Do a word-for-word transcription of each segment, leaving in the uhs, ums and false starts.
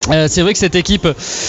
Euh, c'est vrai que cette équipe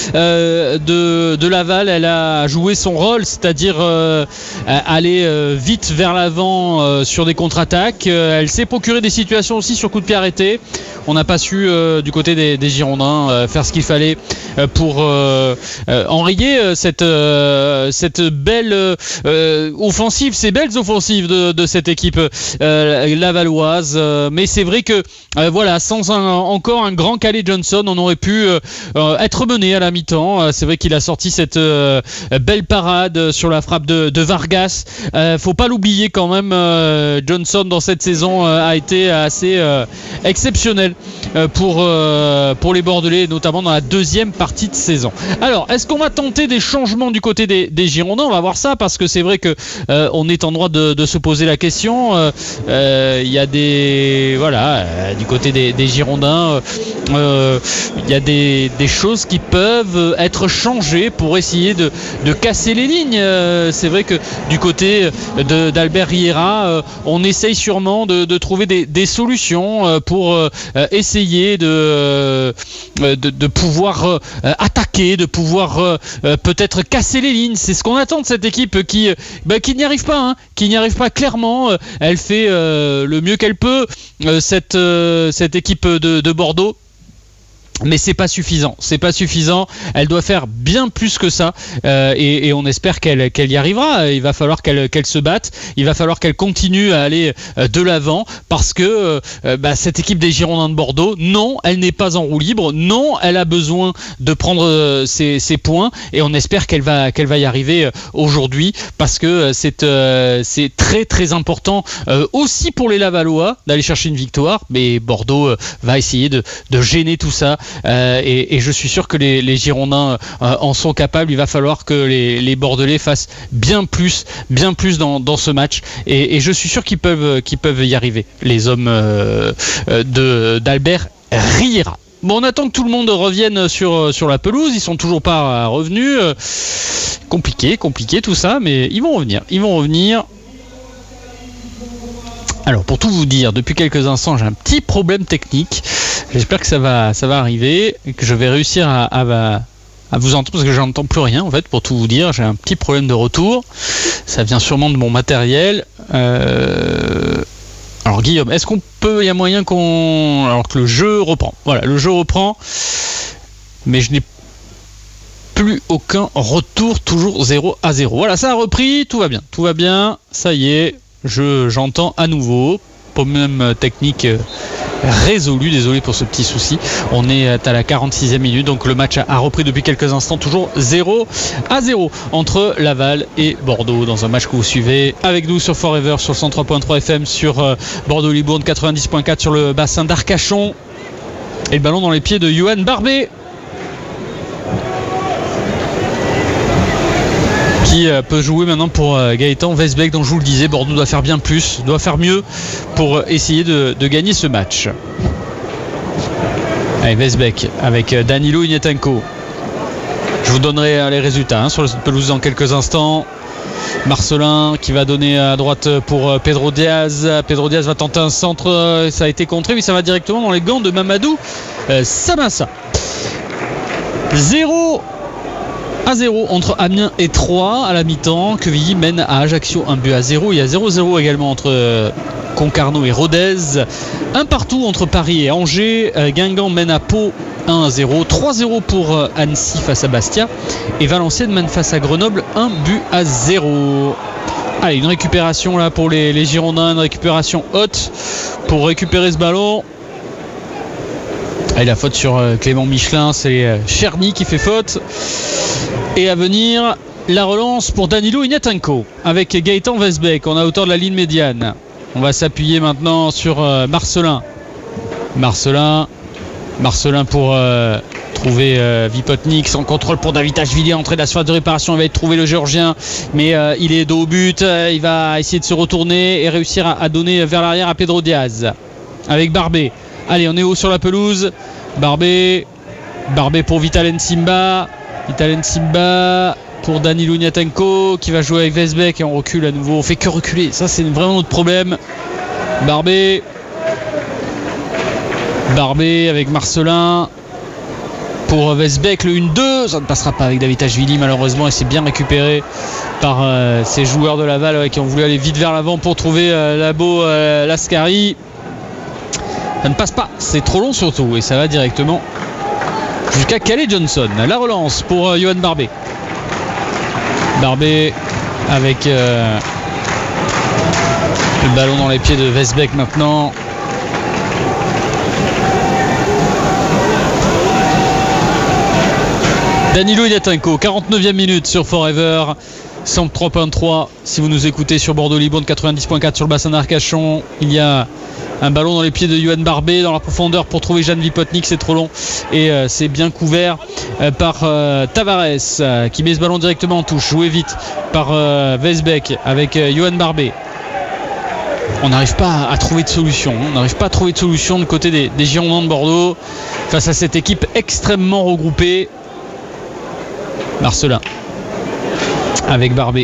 euh, de, de Laval, elle a joué son rôle, c'est-à-dire euh, aller euh, vite vers l'avant euh, sur des contre-attaques. Euh, elle s'est procuré des situations aussi sur coup de pied arrêté. On n'a pas su euh, du côté des, des Girondins euh, faire ce qu'il fallait euh, pour euh, euh, enrayer euh, cette, euh, cette belle euh, offensive, ces belles offensives de, de cette équipe euh, lavalloise. Euh, mais c'est vrai que euh, voilà, sans un, encore un grand Calais Johnson, on aurait pu Euh, euh, être mené à la mi-temps. Euh, c'est vrai qu'il a sorti cette euh, belle parade sur la frappe de, de Vargas. Euh, faut pas l'oublier quand même, euh, Johnson dans cette saison euh, a été assez euh, exceptionnel euh, pour, euh, pour les Bordelais, notamment dans la deuxième partie de saison. Alors, est-ce qu'on va tenter des changements du côté des, des Girondins? On va voir ça, parce que c'est vrai que euh, on est en droit de, de se poser la question. Il euh, euh, y a des voilà euh, du côté des, des Girondins, il euh, y a des Des, des choses qui peuvent être changées pour essayer de, de casser les lignes. Euh, c'est vrai que du côté de, d'Albert Riera, euh, on essaye sûrement de, de trouver des, des solutions euh, pour euh, essayer de, euh, de, de pouvoir euh, attaquer, de pouvoir euh, peut-être casser les lignes. C'est ce qu'on attend de cette équipe qui, bah, qui n'y arrive pas, hein, qui n'y arrive pas clairement. Elle fait euh, le mieux qu'elle peut, euh, cette, euh, cette équipe de, de Bordeaux. Mais c'est pas suffisant, c'est pas suffisant. Elle doit faire bien plus que ça, euh, et, et on espère qu'elle, qu'elle y arrivera. Il va falloir qu'elle, qu'elle se batte, il va falloir qu'elle continue à aller euh, de l'avant, parce que euh, bah, cette équipe des Girondins de Bordeaux, non, elle n'est pas en roue libre, non, elle a besoin de prendre euh, ses, ses points, et on espère qu'elle va, qu'elle va y arriver euh, aujourd'hui, parce que euh, c'est, euh, c'est très très important euh, aussi pour les Lavallois d'aller chercher une victoire. Mais Bordeaux euh, va essayer de, de gêner tout ça. Euh, et, et je suis sûr que les, les Girondins euh, en sont capables. Il va falloir que les, les Bordelais fassent bien plus, bien plus dans, dans ce match. Et, et je suis sûr qu'ils peuvent, qu'ils peuvent y arriver, les hommes euh, de, d'Albert Riera. Bon, on attend que tout le monde revienne sur, sur la pelouse. Ils sont toujours pas revenus. Euh, compliqué, compliqué tout ça, mais ils vont revenir. Ils vont revenir. Alors, pour tout vous dire, depuis quelques instants, j'ai un petit problème technique. J'espère que ça va, ça va arriver et que je vais réussir à, à, à vous entendre, parce que je n'entends plus rien en fait. Pour tout vous dire, j'ai un petit problème de retour. Ça vient sûrement de mon matériel. Euh... Alors Guillaume, est-ce qu'on peut, il y a moyen qu'on, alors que le jeu reprend. Voilà, le jeu reprend, mais je n'ai plus aucun retour, toujours zéro à zéro. Voilà, ça a repris, tout va bien, tout va bien. Ça y est, je j'entends à nouveau. Problème technique résolu, désolé pour ce petit souci. On est à la quarante-sixième minute, donc le match a repris depuis quelques instants, toujours zéro à zéro entre Laval et Bordeaux, dans un match que vous suivez avec nous sur Forever, sur le cent trois point trois F M, sur Bordeaux-Libourne, quatre-vingt-dix point quatre sur le bassin d'Arcachon, et le ballon dans les pieds de Johan Barbet, qui peut jouer maintenant pour Gaëtan Westbeck, dont je vous le disais, Bordeaux doit faire bien plus, doit faire mieux pour essayer de, de gagner ce match. Allez, Westbeck avec Danilo Ignatenko. Je vous donnerai les résultats hein, sur cette pelouse dans quelques instants. Marcelin qui va donner à droite pour Pedro Diaz. Pedro Diaz va tenter un centre, ça a été contré, mais ça va directement dans les gants de Mamadou Samassa. zéro à zéro entre Amiens et Troyes à la mi-temps. Quevilly mène à Ajaccio un but à zéro. Il y a zéro zéro également entre Concarneau et Rodez. Un partout entre Paris et Angers. Guingamp mène à Pau un à zéro. trois zéro pour Annecy face à Bastia. Et Valenciennes mène face à Grenoble un but à zéro. Allez, une récupération là pour les, les Girondins. Une récupération haute pour récupérer ce ballon. Et la faute sur Clément Michelin, c'est Cherny qui fait faute. Et à venir, la relance pour Danilo Ignatenko avec Gaëtan Westbeck. On a hauteur de la ligne médiane. On va s'appuyer maintenant sur Marcelin. Marcelin. Marcelin pour euh, trouver euh, Vipotnik. Sans contrôle pour David Ashvili. Entrée de la surface de réparation. Il va être trouvé le Géorgien. Mais euh, il est dos au but. Il va essayer de se retourner et réussir à, à donner vers l'arrière à Pedro Diaz. Avec Barbet. Allez, on est haut sur la pelouse. Barbet. Barbet pour Vital Nsimba. Vital Nsimba pour Danilo Ignatenko qui va jouer avec Westbeck et on recule à nouveau. On fait que reculer. Ça, c'est vraiment notre problème. Barbet. Barbet avec Marcelin. pour Westbeck, le un deux, ça ne passera pas avec Davitashvili malheureusement, et c'est bien récupéré par euh, ces joueurs de Laval ouais, qui ont voulu aller vite vers l'avant pour trouver euh, Labo euh, Lascari. Ça ne passe pas, c'est trop long surtout, et ça va directement jusqu'à Calais Johnson. La relance pour euh, Johan Barbet. Barbet avec euh, le ballon dans les pieds de Westbeck maintenant. Danilo Ignatenko, quarante-neuvième minute sur Forever, cent trois point trois. Si vous nous écoutez sur Bordeaux-Libourne, quatre-vingt-dix point quatre sur le bassin d'Arcachon, il y a un ballon dans les pieds de Johan Barbet dans la profondeur pour trouver Jan Vipotnik, c'est trop long et euh, c'est bien couvert euh, par euh, Tavares euh, qui met ce ballon directement en touche, joué vite par euh, Westbeck avec euh, Johan Barbet. On n'arrive pas à trouver de solution, on n'arrive pas à trouver de solution du côté des, des Girondins de Bordeaux face à cette équipe extrêmement regroupée. Marcelin avec Barbet.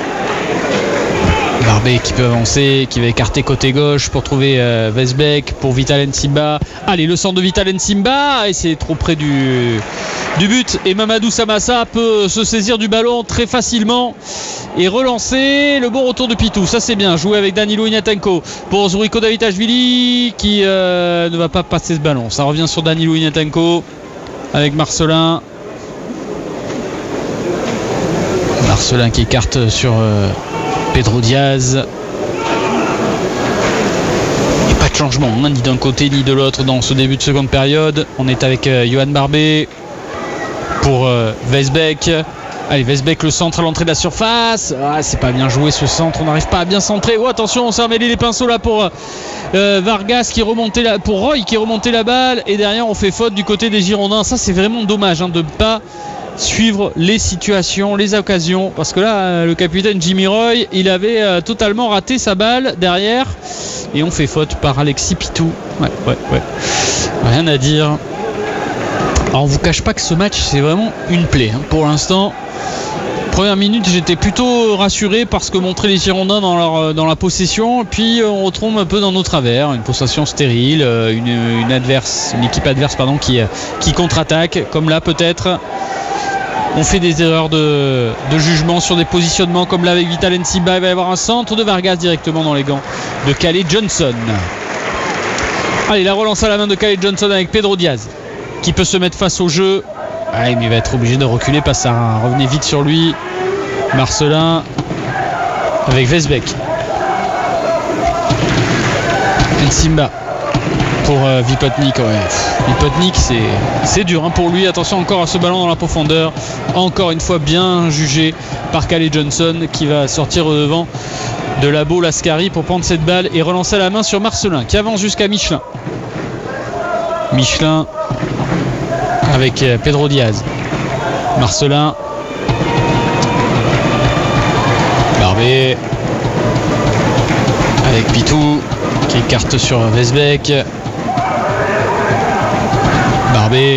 Barbet qui peut avancer, qui va écarter côté gauche pour trouver euh, Westbeck, pour Vital Nsimba. Allez, le centre de Vital Nsimba, et c'est trop près du, du but. Et Mamadou Samassa peut se saisir du ballon très facilement et relancer. Le bon retour de Pitou, ça c'est bien. Joué avec Danilo Ignatenko pour Zuriko Davitashvili qui euh, ne va pas passer ce ballon. Ça revient sur Danilo Ignatenko avec Marcelin. Marcelin qui écarte sur euh, Pedro Diaz. Et pas de changement, hein, ni d'un côté ni de l'autre dans ce début de seconde période. On est avec euh, Johan Barbet pour euh, Westbeck. Allez, Westbeck, le centre à l'entrée de la surface. Ah, c'est pas bien joué ce centre, on n'arrive pas à bien centrer. Oh, attention, on s'est emmêlé les pinceaux là pour euh, Vargas qui remontait la, pour Roy qui remontait la balle. Et derrière, on fait faute du côté des Girondins. Ça, c'est vraiment dommage hein, de ne pas suivre les situations, les occasions, parce que là le capitaine Jimmy Roy il avait euh, totalement raté sa balle derrière et on fait faute par Alexis Pitou. Ouais, ouais, ouais. Rien à dire. Alors on vous cache pas que ce match c'est vraiment une plaie hein. Pour l'instant, première minute j'étais plutôt rassuré parce que montraient les Girondins dans, leur, dans la possession, puis on retombe un peu dans nos travers, une possession stérile, une, une, adverse, une équipe adverse pardon, qui, qui contre-attaque, comme là peut-être. On fait des erreurs de, de jugement sur des positionnements comme là avec Vital Nsimba. Il va y avoir un centre de Vargas directement dans les gants de Calais Johnson. Allez, la relance à la main de Calais Johnson avec Pedro Diaz qui peut se mettre face au jeu. Allez, mais il va être obligé de reculer parce que ça revenait vite sur lui. Marcelin avec Westbeck. Nsimba pour euh, Vipotnik. Ouais. Vipotnik c'est, c'est dur hein, pour lui. Attention encore à ce ballon dans la profondeur. Encore une fois bien jugé par Calais Johnson qui va sortir au devant de Labo Lascari pour prendre cette balle et relancer la main sur Marcelin qui avance jusqu'à Michelin. Michelin avec euh, Pedro Diaz. Marcelin. Barbet avec Pitou qui écarte sur Westbeck. Barbet.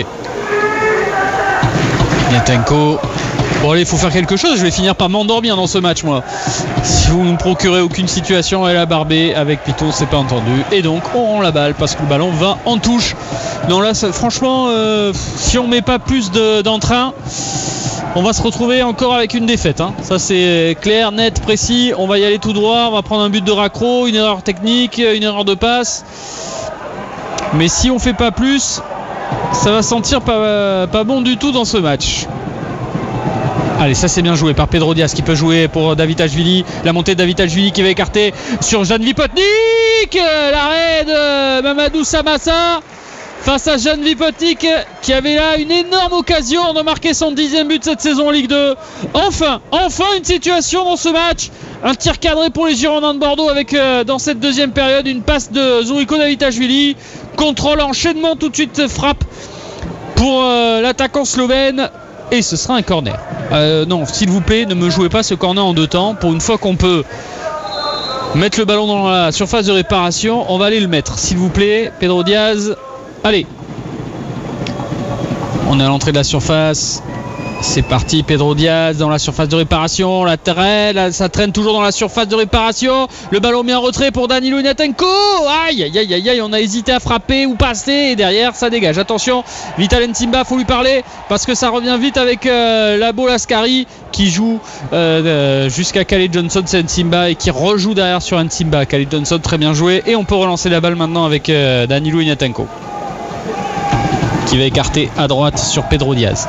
Ignatenko. Bon allez, il faut faire quelque chose. Je vais finir par m'endormir dans ce match moi. Si vous ne me procurez aucune situation, elle a Barbet avec Pitou, c'est pas entendu. Et donc on rend la balle parce que le ballon va en touche. Non là, ça, franchement, euh, si on met pas plus de, d'entrain, on va se retrouver encore avec une défaite. Hein. Ça c'est clair, net, précis. On va y aller tout droit. On va prendre un but de raccro, une erreur technique, une erreur de passe. Mais si on fait pas plus, ça va sentir pas, pas bon du tout dans ce match. Allez, ça c'est bien joué par Pedro Diaz qui peut jouer pour Davitashvili. La montée de Davitashvili qui va écarter sur Jan Vipotnik. L'arrêt de Mamadou Samassa face à Jan Vipotnik qui avait là une énorme occasion de marquer son dixième but cette saison en Ligue deux. Enfin, enfin une situation dans ce match. Un tir cadré pour les Girondins de Bordeaux avec euh, dans cette deuxième période une passe de Zuriko Davitashvili. Contrôle, enchaînement, tout de suite frappe pour euh, l'attaquant slovène. Et ce sera un corner. Euh, non, s'il vous plaît, ne me jouez pas ce corner en deux temps. Pour une fois qu'on peut mettre le ballon dans la surface de réparation, on va aller le mettre. S'il vous plaît, Pedro Diaz. Allez. On est à l'entrée de la surface. C'est parti, Pedro Diaz dans la surface de réparation, la traîne, ça traîne toujours dans la surface de réparation, le ballon mis en retrait pour Danilo Ignatenko. Aïe aïe aïe aïe aïe, on a hésité à frapper ou passer et derrière ça dégage. Attention, Vital Nsimba, faut lui parler parce que ça revient vite avec euh, Labo Lascari qui joue euh, euh, jusqu'à Khalid Johnson, c'est Nsimba et qui rejoue derrière sur Nsimba. Khalid Johnson très bien joué et on peut relancer la balle maintenant avec euh, Danilo Ignatenko qui va écarter à droite sur Pedro Diaz.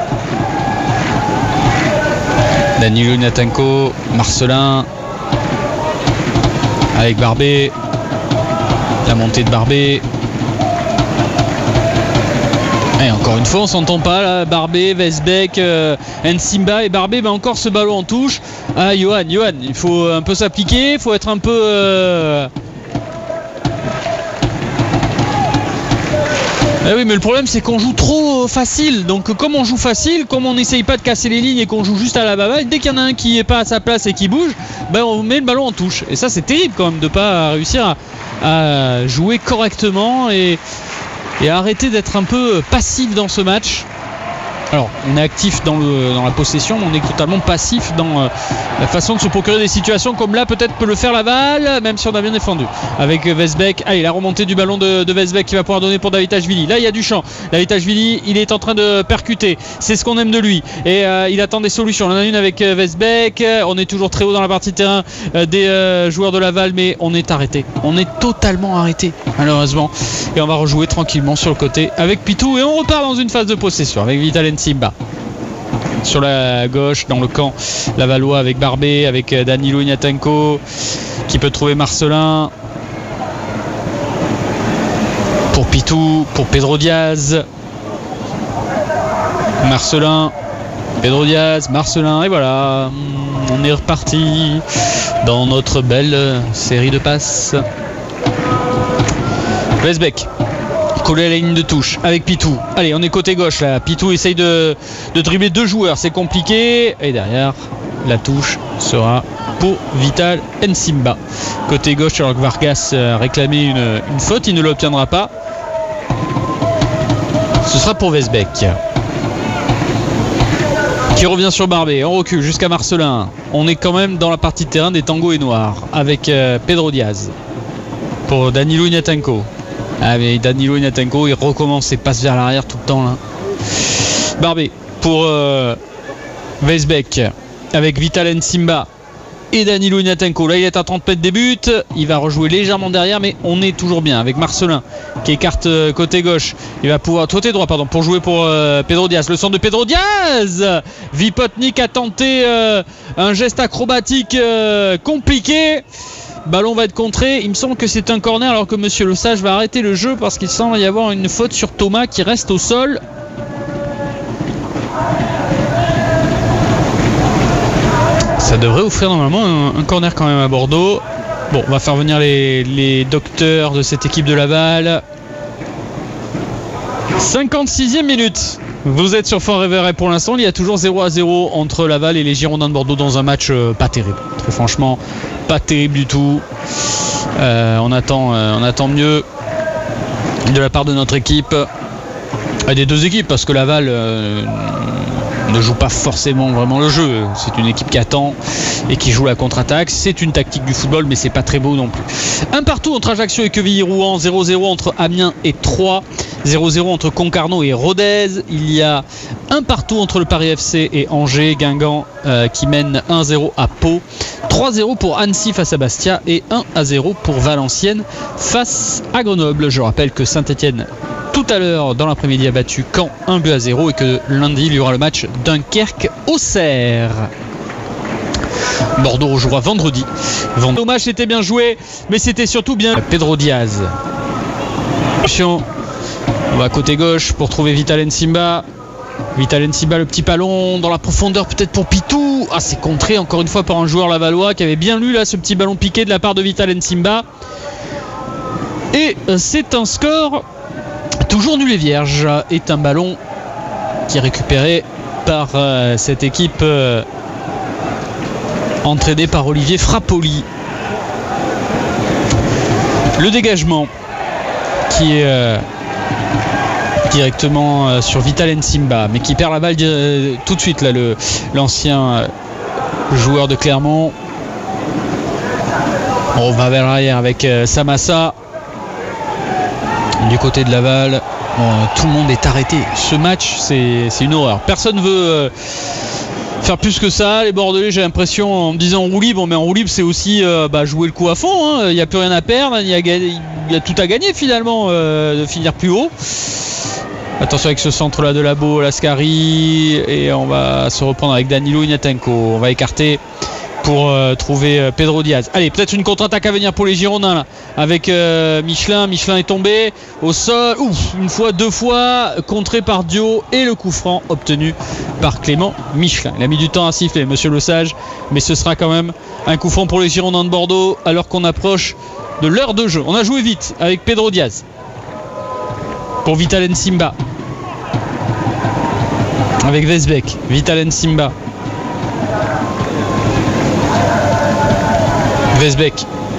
Danilo Ignatenko, Marcelin avec Barbet, la montée de Barbet. Et encore une fois on s'entend pas là, Barbet, Vesbeck, euh, Nsimba et Barbet, bah encore ce ballon en touche. Ah Johan, Johan, il faut un peu s'appliquer, il faut être un peu euh... Eh oui, mais le problème c'est qu'on joue trop facile. Donc comme on joue facile, comme on n'essaye pas de casser les lignes et qu'on joue juste à la baballe, dès qu'il y en a un qui n'est pas à sa place et qui bouge, ben on met le ballon en touche. Et ça c'est terrible quand même de ne pas réussir à, à jouer correctement et, et à arrêter d'être un peu passif dans ce match. Alors, on est actif dans, le, dans la possession, mais on est totalement passif dans euh, la façon de se procurer des situations comme là, peut-être peut le faire Laval, même si on a bien défendu. Avec Vesbeck, allez, la remontée du ballon de, de Vesbeck qui va pouvoir donner pour Davitashvili. Là, il y a du champ. Davitashvili, il est en train de percuter. C'est ce qu'on aime de lui. Et euh, il attend des solutions. On en a une avec euh, Vesbeck. On est toujours très haut dans la partie de terrain euh, des euh, joueurs de Laval, mais on est arrêté. On est totalement arrêté, malheureusement. Et on va rejouer tranquillement sur le côté avec Pitou. Et on repart dans une phase de possession avec Vital Nsimba. Sur la gauche, dans le camp Lavallois avec Barbet, avec Danilo Ignatenko qui peut trouver Marcelin pour Pitou, pour Pedro Diaz. Marcelin, Pedro Diaz, Marcelin, et voilà, on est reparti dans notre belle série de passes. Vesbeck collé à la ligne de touche avec Pitou. Allez, on est côté gauche là. Pitou essaye de, de dribbler deux joueurs, c'est compliqué. Et derrière, la touche sera pour Vital Nsimba. Côté gauche, alors que Vargas a réclamé une, une faute, il ne l'obtiendra pas. Ce sera pour Vesbeck qui revient sur Barbet. On recule jusqu'à Marcelin. On est quand même dans la partie de terrain des tangos et noirs avec euh, Pedro Diaz pour Danilo Ignatenko. Ah mais Danilo Ignatenko il recommence et passe vers l'arrière tout le temps là. Barbet pour euh, Vesbeck avec Vital Nsimba et Danilo Ignatenko. Là il est à trente mètres des buts. Il va rejouer légèrement derrière, mais on est toujours bien avec Marcelin qui écarte euh, côté gauche. Il va pouvoir côté droit pardon pour jouer pour euh, Pedro Diaz. Le centre de Pedro Diaz. Vipotnik a tenté euh, un geste acrobatique euh, compliqué. Ballon va être contré, il me semble que c'est un corner alors que Monsieur Le Sage va arrêter le jeu parce qu'il semble y avoir une faute sur Thomas qui reste au sol. Ça devrait offrir normalement un, un corner quand même à Bordeaux. Bon, on va faire venir les, les docteurs de cette équipe de Laval. cinquante-sixième minute. Vous êtes sur Fort Réveil pour l'instant, il y a toujours zéro à zéro entre Laval et les Girondins de Bordeaux dans un match euh, pas terrible. Très franchement, pas terrible du tout. Euh, on, attend, euh, on attend mieux de la part de notre équipe. Et des deux équipes, parce que Laval euh, ne joue pas forcément vraiment le jeu. C'est une équipe qui attend et qui joue la contre-attaque. C'est une tactique du football, mais c'est pas très beau non plus. Un partout entre Ajaccio et Quevilly-Rouen, zéro zéro entre Amiens et Troyes, zéro zéro entre Concarneau et Rodez. Il y a un partout entre le Paris F C et Angers. Guingamp euh, qui mène un zéro à Pau, trois zéro pour Annecy face à Bastia et un à zéro pour Valenciennes face à Grenoble. Je rappelle que Saint-Etienne tout à l'heure dans l'après-midi a battu Caen un but à zéro et que lundi il y aura le match Dunkerque-Auxerre. Bordeaux rejouera vendredi. Le match était bien joué, mais c'était surtout bien Pedro Diaz. On va à côté gauche pour trouver Vital Nsimba. Vital Nsimba, le petit ballon dans la profondeur peut-être pour Pitou. Ah, c'est contré encore une fois par un joueur lavallois qui avait bien lu là ce petit ballon piqué de la part de Vital Nsimba. Et c'est un score toujours nul et vierge. Est un ballon qui est récupéré par euh, cette équipe euh, entraînée par Olivier Frappoli. Le dégagement qui est euh, directement euh, sur Vital Nsimba, mais qui perd la balle euh, tout de suite là, le, l'ancien euh, joueur de Clermont. On va vers l'arrière avec euh, Samassa du côté de Laval. Bon, euh, tout le monde est arrêté. Ce match, c'est, c'est une horreur. Personne ne veut euh, faire plus que ça. Les Bordelais, j'ai l'impression, en me disant en roue libre, mais en roue libre, c'est aussi euh, bah, jouer le coup à fond. Il n'y a plus rien à perdre. Il y a, il y a tout à gagner finalement, euh, de finir plus haut. Attention avec ce centre là de Labo, Lascari, et on va se reprendre avec Danilo Ignatenko. On va écarter pour euh, trouver euh, Pedro Diaz. Allez, peut-être une contre-attaque à venir pour les Girondins là, avec euh, Michelin. Michelin est tombé au sol. Ouf, une fois, deux fois, contré par Dio, et le coup franc obtenu par Clément Michelin. Il a mis du temps à siffler, monsieur Le Sage, mais ce sera quand même un coup franc pour les Girondins de Bordeaux alors qu'on approche de l'heure de jeu. On a joué vite avec Pedro Diaz pour Vital Nsimba. Avec Vesbeck, Vital Nsimba. Vesbeck.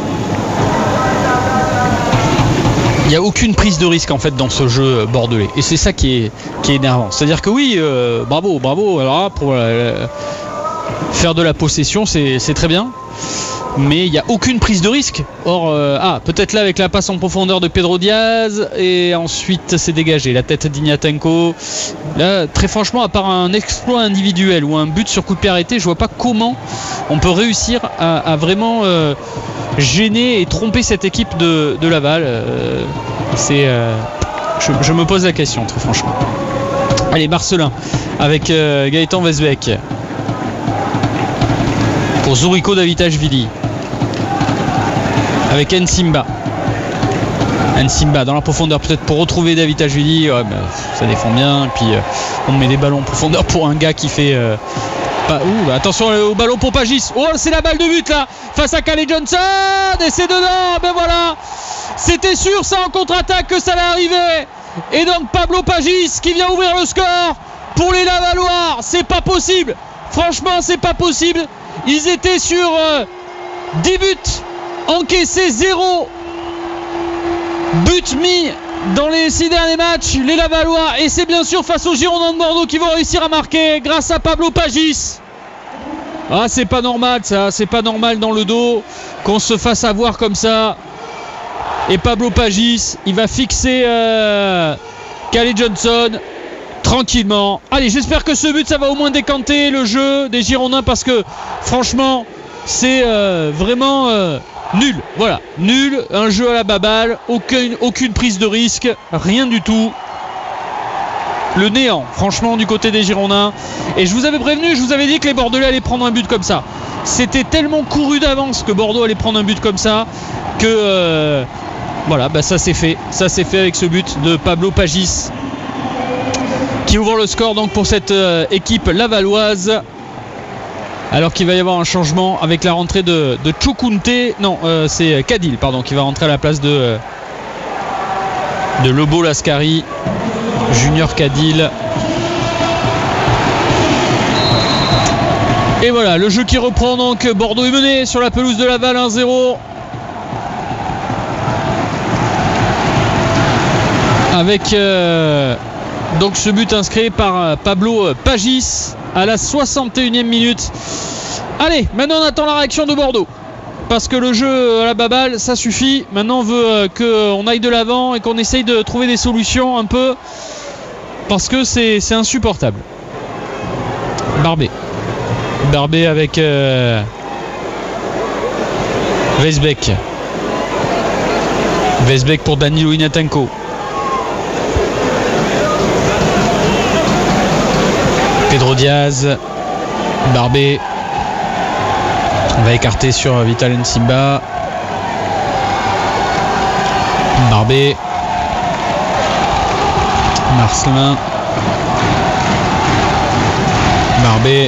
Il n'y a aucune prise de risque en fait dans ce jeu bordelais. Et c'est ça qui est, qui est énervant. C'est-à-dire que oui, euh, bravo, bravo. Alors là, pour euh, faire de la possession, c'est, c'est très bien. Mais il n'y a aucune prise de risque. Or, euh, ah, peut-être là avec la passe en profondeur de Pedro Diaz, et ensuite c'est dégagé. La tête d'Ignatenko. Là, très franchement, à part un exploit individuel ou un but sur coup de pied arrêté, je vois pas comment on peut réussir à, à vraiment euh, gêner et tromper cette équipe de, de Laval. Euh, c'est, euh, je, je me pose la question, très franchement. Allez, Marcelin avec euh, Gaëtan Vesbeck. Pour Zourico Davitashvili avec Nsimba. Nsimba dans la profondeur, peut-être pour retrouver Davitashvili. Ouais, bah, ça défend bien. Et puis euh, on met des ballons en profondeur pour un gars qui fait euh, pas, ouh, bah, attention au ballon pour Pagis. Oh, c'est la balle de but là face à Calais Johnson, et c'est dedans. Ben voilà, c'était sûr ça en contre-attaque que ça allait arriver. Et donc Pablo Pagis qui vient ouvrir le score pour les Lavallois. C'est pas possible, franchement c'est pas possible. Ils étaient sur euh, dix buts encaissés, zéro but mis dans les six derniers matchs, les Lavallois. Et c'est bien sûr face aux Girondins de Bordeaux qui vont réussir à marquer grâce à Pablo Pagis. Ah, c'est pas normal ça, c'est pas normal dans le dos qu'on se fasse avoir comme ça. Et Pablo Pagis, il va fixer euh, Calais Johnson tranquillement. Allez, j'espère que ce but ça va au moins décanter le jeu des Girondins, parce que franchement c'est euh, vraiment euh, nul. Voilà, nul, un jeu à la baballe, aucune, aucune prise de risque, rien du tout. Le néant, franchement, du côté des Girondins. Et je vous avais prévenu, je vous avais dit que les Bordelais allaient prendre un but comme ça. C'était tellement couru d'avance que Bordeaux allait prendre un but comme ça que euh, voilà, bah ça s'est fait. Ça s'est fait avec ce but de Pablo Pagis qui ouvre le score donc pour cette euh, équipe lavalloise. Alors qu'il va y avoir un changement avec la rentrée de, de Chukunte. Non, euh, c'est Kadil pardon, qui va rentrer à la place de, euh, de Lobo Lascari. Junior Kadil. Et voilà, le jeu qui reprend donc. Bordeaux est mené sur la pelouse de Laval, un zéro. Avec euh, donc ce but inscrit par Pablo Pagis à la soixante et unième minute. Allez, maintenant on attend la réaction de Bordeaux, parce que le jeu à la baballe ça suffit. Maintenant on veut qu'on aille de l'avant et qu'on essaye de trouver des solutions un peu, parce que c'est, c'est insupportable. Barbet Barbet avec euh, Vesbeck Vesbeck pour Danilo Ignatenko. Pedro Diaz, Barbet, on va écarter sur Vital Nsimba. Barbet, Marcelin, Barbet.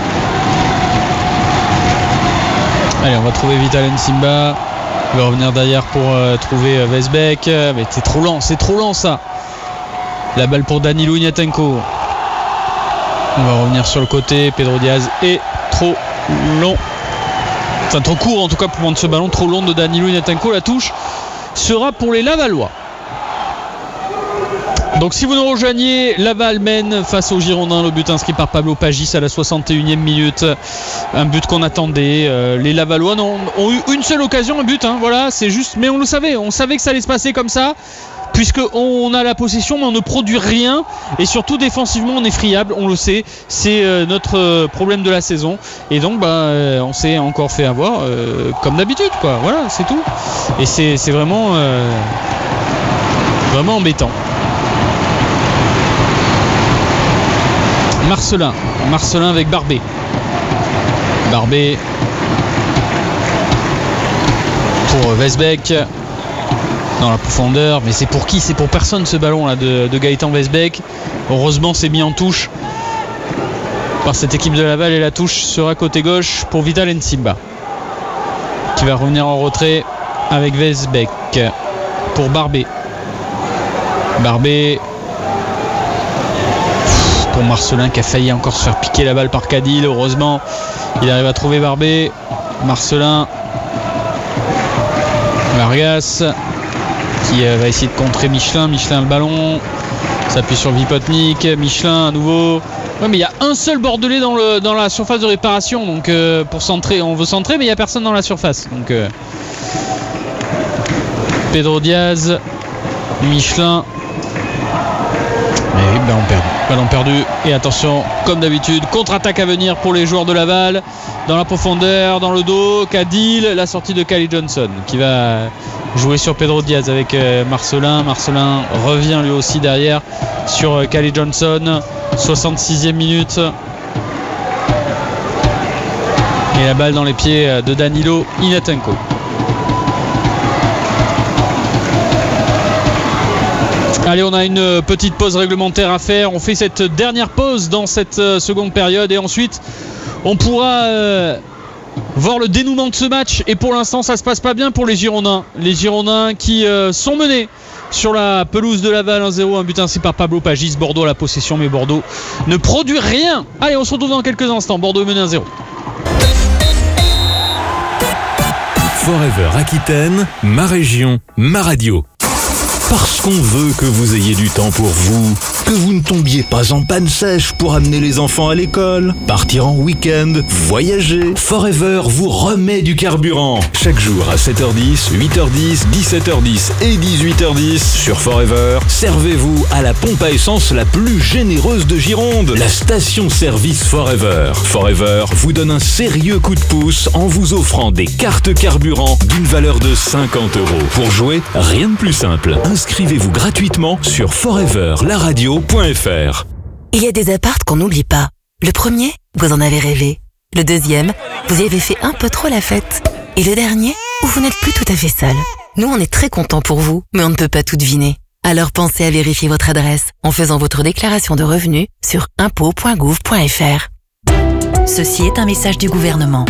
Allez, on va trouver Vital Nsimba. Il va revenir derrière pour euh, trouver euh, Vesbeck. Mais c'est trop lent, c'est trop lent ça. La balle pour Danilo Ignatenko. On va revenir sur le côté. Pedro Diaz est trop long. Enfin, trop court en tout cas pour prendre ce ballon. Trop long de Danilo Ignatenko. La touche sera pour les Lavallois. Donc si vous nous rejoignez, Laval mène face aux Girondins, le but inscrit par Pablo Pagis à la soixante et unième minute, un but qu'on attendait. Euh, les Lavallois ont, ont eu une seule occasion, un but, hein, voilà, c'est juste, mais on le savait, on savait que ça allait se passer comme ça, puisqu'on a la possession mais on ne produit rien, et surtout défensivement on est friable, on le sait, c'est euh, notre euh, problème de la saison, et donc bah, euh, on s'est encore fait avoir euh, comme d'habitude, quoi, voilà, c'est tout, et c'est, c'est vraiment euh, vraiment embêtant. Marcelin, Marcelin avec Barbet. Barbet pour Westbeck dans la profondeur, mais c'est pour qui? C'est pour personne ce ballon là de, de Gaëtan Westbeck. Heureusement c'est mis en touche par cette équipe de Laval, et la touche sera côté gauche pour Vital Nsimba qui va revenir en retrait avec Westbeck pour Barbet. Barbet pour Marcelin qui a failli encore se faire piquer la balle par Cadil. Heureusement il arrive à trouver Barbet. Marcelin, Vargas qui va essayer de contrer Michelin. Michelin le ballon, s'appuie sur Vipotnik. Michelin à nouveau. Ouais, mais il y a un seul Bordelais dans, le, dans la surface de réparation, donc euh, pour centrer, on veut centrer mais il n'y a personne dans la surface, donc euh, Pedro Diaz, Michelin. Et ballon perdu. Ballon perdu. Et attention, comme d'habitude, contre-attaque à venir pour les joueurs de Laval. Dans la profondeur, dans le dos, Cadil, la sortie de Kali Johnson qui va jouer sur Pedro Diaz avec euh, Marcelin. Marcelin revient lui aussi derrière sur euh, Kali Johnson. soixante-sixième minute. Et la balle dans les pieds de Danilo Inatenko. Allez, on a une petite pause réglementaire à faire. On fait cette dernière pause dans cette seconde période et ensuite on pourra euh, voir le dénouement de ce match. Et pour l'instant ça se passe pas bien pour les Girondins. Les Girondins qui euh, sont menés sur la pelouse de Laval un zéro, un but ainsi par Pablo Pagis. Bordeaux à la possession mais Bordeaux ne produit rien. Allez, on se retrouve dans quelques instants. Bordeaux mené un zéro. Forever Aquitaine, ma région, ma radio. Parce qu'on veut que vous ayez du temps pour vous, que vous ne tombiez pas en panne sèche pour amener les enfants à l'école, partir en week-end, voyager. Forever vous remet du carburant. Chaque jour à sept heures dix, huit heures dix, dix-sept heures dix et dix-huit heures dix sur Forever, servez-vous à la pompe à essence la plus généreuse de Gironde, la station-service Forever. Forever vous donne un sérieux coup de pouce en vous offrant des cartes carburant d'une valeur de cinquante euros. Pour jouer, rien de plus simple. Inscrivez-vous gratuitement sur forever la radio point f r. Il y a des appartes qu'on n'oublie pas. Le premier, vous en avez rêvé. Le deuxième, vous y avez fait un peu trop la fête. Et le dernier, où vous n'êtes plus tout à fait seul. Nous, on est très contents pour vous, mais on ne peut pas tout deviner. Alors pensez à vérifier votre adresse en faisant votre déclaration de revenus sur impôts point gouv point f r. Ceci est un message du gouvernement.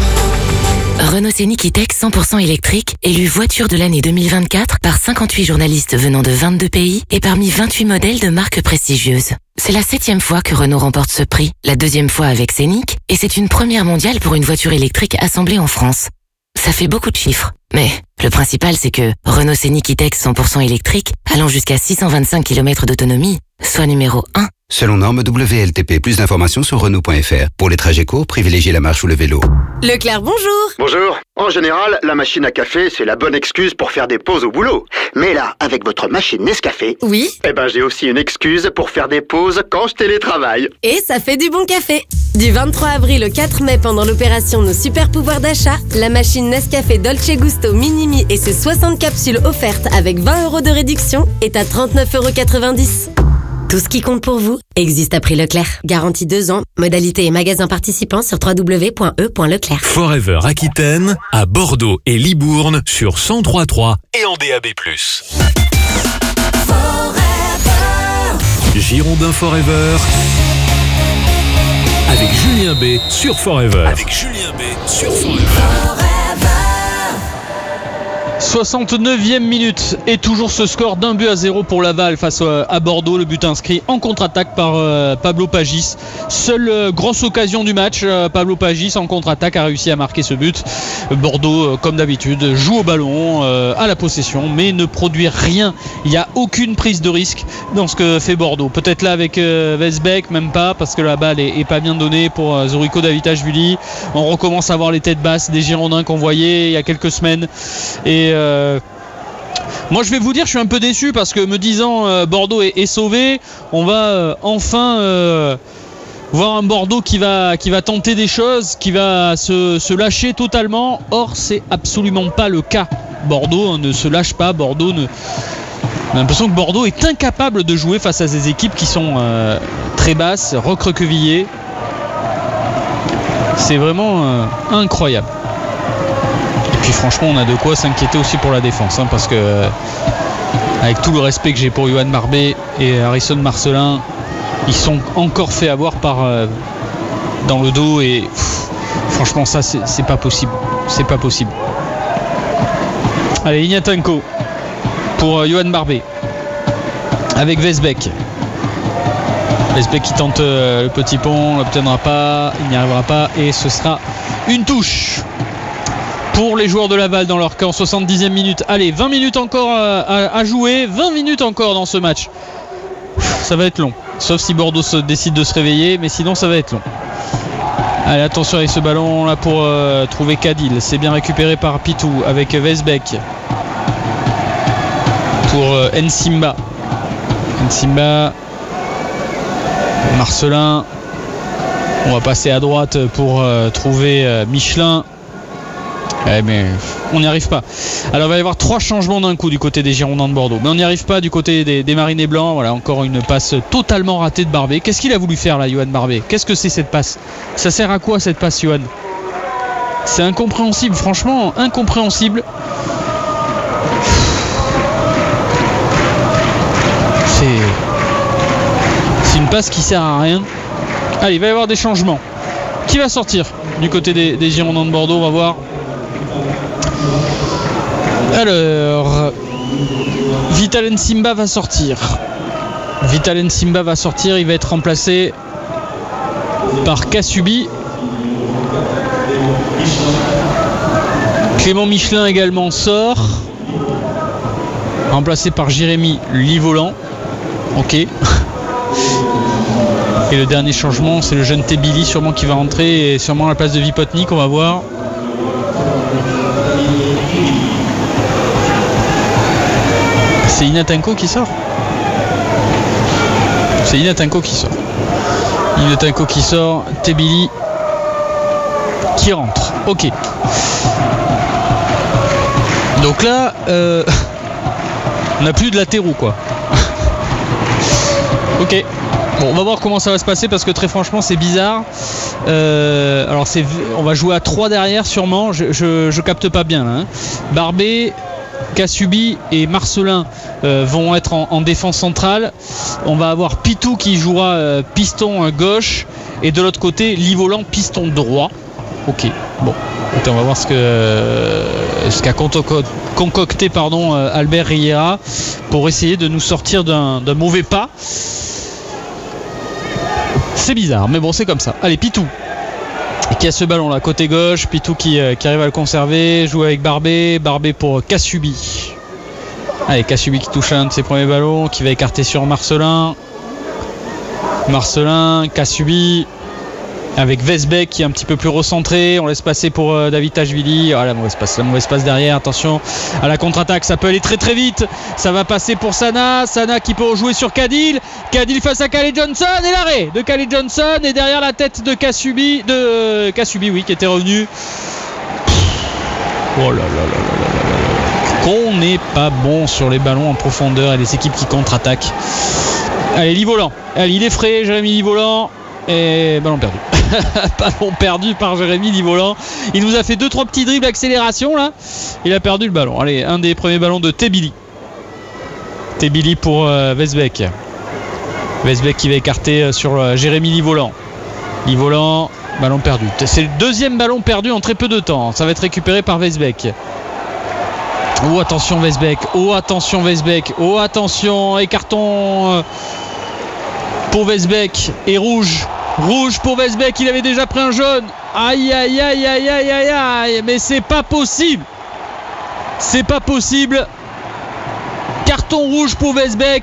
Renault Scénic E-Tech cent pour cent électrique, élu voiture de l'année deux mille vingt-quatre par cinquante-huit journalistes venant de vingt-deux pays et parmi vingt-huit modèles de marques prestigieuses. C'est la septième fois que Renault remporte ce prix, la deuxième fois avec Scénic, et c'est une première mondiale pour une voiture électrique assemblée en France. Ça fait beaucoup de chiffres, mais le principal c'est que Renault Scénic E-Tech cent pour cent électrique, allant jusqu'à six cent vingt-cinq kilomètres d'autonomie, soit numéro un. Selon norme W L T P, plus d'informations sur Renault point f r. Pour les trajets courts, privilégiez la marche ou le vélo. Leclerc, bonjour. Bonjour. En général, la machine à café, c'est la bonne excuse pour faire des pauses au boulot. Mais là, avec votre machine Nescafé... Oui. Eh ben, j'ai aussi une excuse pour faire des pauses quand je télétravaille. Et ça fait du bon café. Du vingt-trois avril au quatre mai, pendant l'opération Nos Super Pouvoirs d'achat, la machine Nescafé Dolce Gusto Minimi et ses soixante capsules offertes avec vingt euros de réduction est à trente-neuf euros quatre-vingt-dix. Tout ce qui compte pour vous existe à prix Leclerc. Garantie deux ans. Modalité et magasins participants sur w w w point e point leclerc. Forever Aquitaine, à Bordeaux et Libourne sur cent trois virgule trois et en D A B plus. Girondin Forever avec Julien B sur Forever. Avec Julien B sur Forever. soixante-neuvième minute et toujours ce score d'un but à zéro pour Laval face à Bordeaux. Le but inscrit en contre-attaque par euh, Pablo Pagis. Seule euh, grosse occasion du match. Euh, Pablo Pagis en contre-attaque a réussi à marquer ce but. Bordeaux, euh, comme d'habitude, joue au ballon, euh, à la possession, mais ne produit rien. Il n'y a aucune prise de risque dans ce que fait Bordeaux. Peut-être là avec euh, Westbeck, même pas, parce que la balle est, est pas bien donnée pour euh, Zoriko Davitashvili. On recommence à voir les têtes basses des Girondins qu'on voyait il y a quelques semaines. Et euh, moi je vais vous dire, je suis un peu déçu parce que me disant euh, Bordeaux est, est sauvé, on va euh, enfin euh, voir un Bordeaux qui va, qui va tenter des choses, qui va se, se lâcher totalement. Or c'est absolument pas le cas. Bordeaux hein, ne se lâche pas. Bordeaux ne... On a l'impression que Bordeaux est incapable de jouer face à ces équipes qui sont euh, très basses, recroquevillées. C'est vraiment euh, incroyable. Et puis franchement on a de quoi s'inquiéter aussi pour la défense hein, parce que euh, avec tout le respect que j'ai pour Yoann Barbet et Harrison Marcelin, ils sont encore fait avoir par euh, dans le dos et pff, franchement ça c'est, c'est pas possible. C'est pas possible. Allez, Ignatenko pour euh, Yoann Barbet avec Westbeck. Westbeck qui tente euh, le petit pont, on l'obtiendra pas, il n'y arrivera pas et ce sera une touche pour les joueurs de Laval dans leur camp. soixante-dixième minute. Allez, vingt minutes encore à, à, à jouer, vingt minutes encore dans ce match. Ça va être long, sauf si Bordeaux se décide de se réveiller, mais sinon ça va être long. Allez, attention avec ce ballon là pour euh, trouver Cadil. C'est bien récupéré par Pitou avec Westbeck pour euh, Nsimba. Nsimba, Marcelin. On va passer à droite pour euh, trouver euh, Michelin. Eh mais on n'y arrive pas. Alors il va y avoir trois changements d'un coup du côté des Girondins de Bordeaux. Mais on n'y arrive pas du côté des, des Marinés Blancs. Voilà, encore une passe totalement ratée de Barbet. Qu'est-ce qu'il a voulu faire là, Yoann Barbet ? Qu'est-ce que c'est cette passe ? Ça sert à quoi cette passe, Yoann ? C'est incompréhensible, franchement, incompréhensible. C'est... C'est une passe qui sert à rien. Allez, il va y avoir des changements. Qui va sortir du côté des, des Girondins de Bordeaux ? On va voir. Alors, Vital Nsimba va sortir. Vital Nsimba va sortir. Il va être remplacé par Kassubi. Clément Michelin également sort. Remplacé par Jérémy Livolan. Ok. Et le dernier changement, c'est le jeune Tebili sûrement qui va rentrer et sûrement à la place de Vipotnik. On va voir. C'est Ignatenko qui sort. C'est Ignatenko qui sort. Ignatenko qui sort. Tebili qui rentre. Ok. Donc là, euh, on n'a plus de latéraux quoi. Ok. Bon, on va voir comment ça va se passer parce que très franchement c'est bizarre. Euh, alors c'est, on va jouer à trois derrière sûrement. Je, je, je capte pas bien là. Hein. Barbet, Kassubi et Marcelin euh, vont être en, en défense centrale. On va avoir Pitou qui jouera euh, piston euh, gauche et de l'autre côté Livolan piston droit. Ok. Bon. Écoutez, on va voir ce que euh, ce qu'a concocté pardon euh, Albert Riera pour essayer de nous sortir d'un, d'un mauvais pas. C'est bizarre, mais bon, c'est comme ça. Allez, Pitou qui a ce ballon là, côté gauche. Pitou qui, euh, qui arrive à le conserver. Joue avec Barbet. Barbet pour Kassubi. Allez, Kassubi qui touche un de ses premiers ballons, qui va écarter sur Marcelin. Marcelin, Kassubi. Avec Westbeck qui est un petit peu plus recentré. On laisse passer pour euh, Davitashvili. Ah, la mauvaise passe, la mauvaise passe derrière. Attention à la contre-attaque, ça peut aller très très vite. Ça va passer pour Sana. Sana qui peut rejouer sur Cadil. Cadil face à Calais Johnson. Et l'arrêt de Calais Johnson. Et derrière la tête de Kassubi. De euh, Kassubi, oui, qui était revenu. Oh là là là là là là. Qu'on n'est pas bon sur les ballons en profondeur et les équipes qui contre-attaquent. Allez, Livolan. Allez, il est frais, Jérémy Livolan. Et ballon perdu. Ballon perdu par Jérémy Livolan. Il nous a fait deux trois petits dribbles accélération là. Il a perdu le ballon. Allez, un des premiers ballons de Tebili. Tebili pour euh, Westbeck. Westbeck qui va écarter sur euh, Jérémy Livolan. Livolan, ballon perdu. C'est le deuxième ballon perdu en très peu de temps. Ça va être récupéré par Westbeck. Oh attention Westbeck, oh attention Westbeck, oh attention, et carton pour Westbeck et rouge, rouge pour Westbeck, il avait déjà pris un jaune. Aïe aïe aïe aïe aïe aïe aïe, mais c'est pas possible, c'est pas possible. Carton rouge pour Westbeck.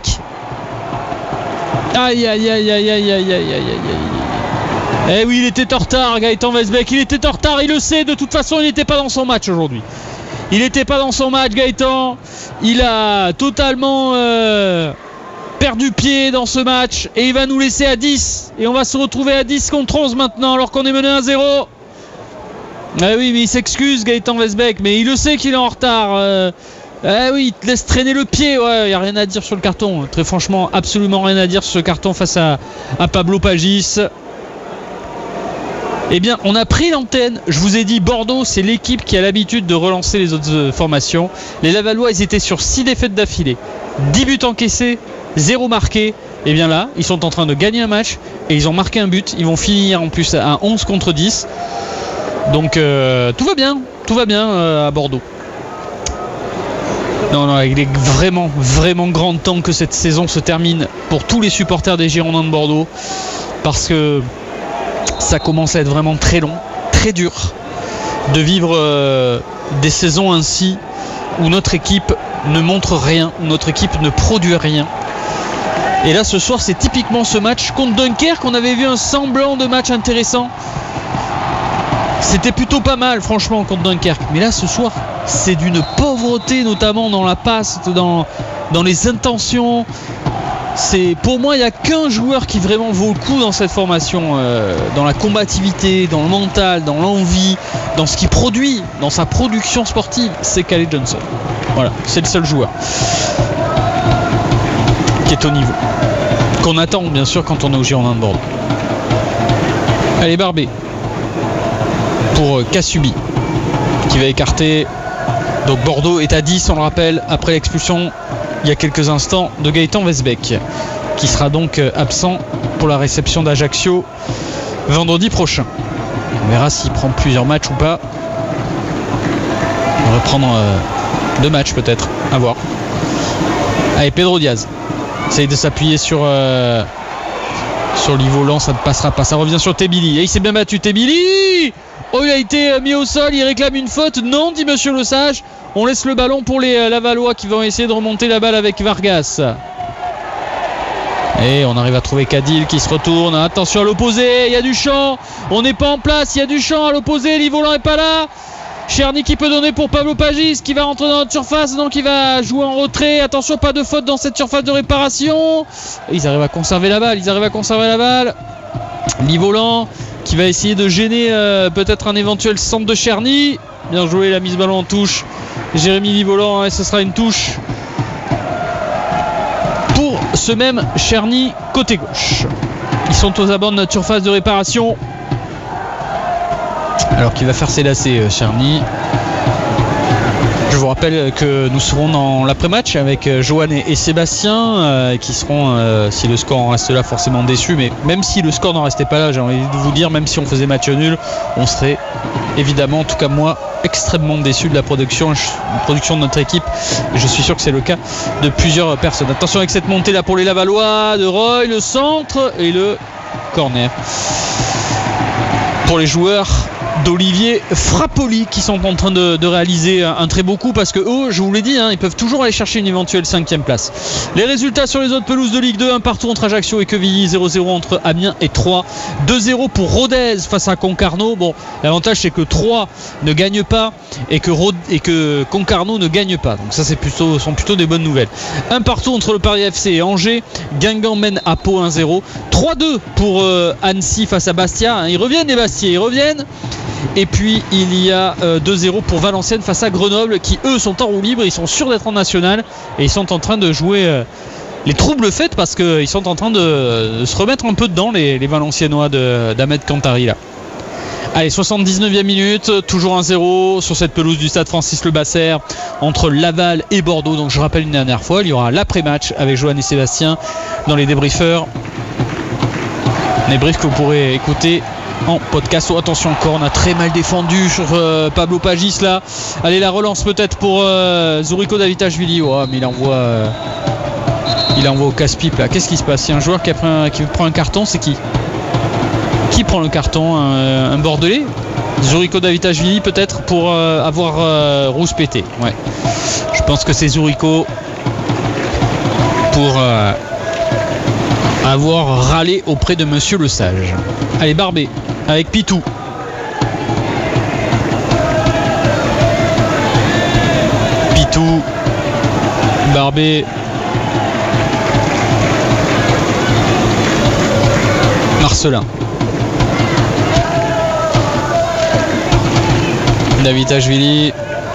Aïe aïe aïe aïe aïe aïe aïe aïe aïe. Eh oui, il était en retard, Gaëtan Westbeck, il était en retard, il le sait, de toute façon il n'était pas dans son match aujourd'hui. Il n'était pas dans son match, Gaëtan. Il a totalement euh, perdu pied dans ce match. Et il va nous laisser à dix. Et on va se retrouver à dix contre onze maintenant, alors qu'on est mené un zéro. Ah oui, mais il s'excuse, Gaëtan Westbeck. Mais il le sait qu'il est en retard. Euh, ah oui, il te laisse traîner le pied. Ouais, il n'y a rien à dire sur le carton. Très franchement, absolument rien à dire sur ce carton face à, à Pablo Pagis. Eh bien, on a pris l'antenne. Je vous ai dit, Bordeaux, c'est l'équipe qui a l'habitude de relancer les autres euh, formations. Les Lavallois, ils étaient sur six défaites d'affilée. dix buts encaissés, zéro marqué. Et bien là, ils sont en train de gagner un match et ils ont marqué un but. Ils vont finir en plus à onze contre dix. Donc, euh, tout va bien. Tout va bien euh, à Bordeaux. Non, non, il est vraiment, vraiment grand temps que cette saison se termine pour tous les supporters des Girondins de Bordeaux. Parce que ça commence à être vraiment très long, très dur de vivre euh, des saisons ainsi où notre équipe ne montre rien, où notre équipe ne produit rien. Et là ce soir c'est typiquement ce match contre Dunkerque. On avait vu un semblant de match intéressant. C'était plutôt pas mal franchement contre Dunkerque. Mais là ce soir c'est d'une pauvreté, notamment dans la passe, dans, dans les intentions. C'est, pour moi, il n'y a qu'un joueur qui vraiment vaut le coup dans cette formation, euh, dans la combativité, dans le mental, dans l'envie, dans ce qu'il produit, dans sa production sportive, c'est Calais Johnson. Voilà, c'est le seul joueur qui est au niveau qu'on attend bien sûr quand on est au Girondins de Bordeaux. Allez, Barbet pour euh, Kassubi qui va écarter. Donc Bordeaux est à dix, on le rappelle, après l'expulsion il y a quelques instants de Gaëtan Westbeck, qui sera donc absent pour la réception d'Ajaccio vendredi prochain. On verra s'il prend plusieurs matchs ou pas. On va reprendre euh, deux matchs peut-être, à voir. Allez, Pedro Diaz essaye de s'appuyer sur euh, sur l'Ivolant, ça ne passera pas, ça revient sur Tebili, et il s'est bien battu Tebili. Oh, il a été mis au sol, il réclame une faute. Non, dit Monsieur Lesage. On laisse le ballon pour les Lavallois qui vont essayer de remonter la balle avec Vargas. Et on arrive à trouver Cadil qui se retourne. Attention à l'opposé, il y a du champ. On n'est pas en place, il y a du champ à l'opposé. L'Ivolant n'est pas là. Cherny qui peut donner pour Pablo Pagis qui va rentrer dans notre surface, donc il va jouer en retrait. Attention, pas de faute dans cette surface de réparation. Et ils arrivent à conserver la balle, ils arrivent à conserver la balle. L'Ivolant qui va essayer de gêner euh, peut-être un éventuel centre de Cherny. Bien joué, la mise ballon en touche. Jérémy L'Ivolant, hein, et ce sera une touche pour ce même Cherny côté gauche. Ils sont aux abords de notre surface de réparation. Alors qu'il va faire ses lacets, euh, Cherny. Je vous rappelle que nous serons dans l'après-match avec Johan et, et Sébastien euh, qui seront, euh, si le score en reste là, forcément déçus. Mais même si le score n'en restait pas là, j'ai envie de vous dire, même si on faisait match nul, on serait évidemment, en tout cas moi, extrêmement déçu de la production, la production de notre équipe. Et je suis sûr que c'est le cas de plusieurs personnes. Attention avec cette montée là pour les Lavallois, de Roy, le centre et le corner pour les joueurs d'Olivier Frappoli qui sont en train de, de réaliser un, un très beau coup, parce que eux, je vous l'ai dit, hein, ils peuvent toujours aller chercher une éventuelle cinquième place. Les résultats sur les autres pelouses de Ligue deux, un partout entre Ajaccio et Quevilly, zéro zéro entre Amiens et Troyes, deux zéro pour Rodez face à Concarneau. Bon, l'avantage c'est que Troyes ne gagne pas et que, Rod- et que Concarneau ne gagne pas, donc ça c'est plutôt, sont plutôt des bonnes nouvelles. Un partout entre le Paris F C et Angers. Guingamp mène à Pau un zéro, trois deux pour euh, Annecy face à Bastia. Ils reviennent les Bastiais, ils reviennent. Et puis il y a euh, deux zéro pour Valenciennes face à Grenoble, qui eux sont en roue libre, ils sont sûrs d'être en national et ils sont en train de jouer euh, les troubles faits, parce qu'ils sont en train de, de se remettre un peu dedans, les, les Valenciennois de, d'Ahmed Kantari là. Allez, soixante-dix-neuvième minute, toujours un zéro sur cette pelouse du stade Francis Lebasser entre Laval et Bordeaux. Donc je rappelle une dernière fois, il y aura l'après-match avec Johan et Sébastien dans les débriefeurs. Débriefs que vous pourrez écouter en podcast. Oh, attention encore, on a très mal défendu sur euh, Pablo Pagis là. Allez, la relance peut-être pour euh, Zuriko Davitashvili. Oh, mais il envoie euh, il envoie au casse-pipe là. Qu'est-ce qui se passe? Il y a un joueur qui, a pris un, qui prend un carton, c'est qui? Qui prend le carton? Un, un Bordelais? Zuriko Davitashvili peut-être pour euh, avoir euh, rouspété. Ouais. Je pense que c'est Zuriko pour euh, avoir râlé auprès de Monsieur Le Sage. Allez, Barbé avec Pitou. Pitou, Barbé, Marcelin. Davitashvili.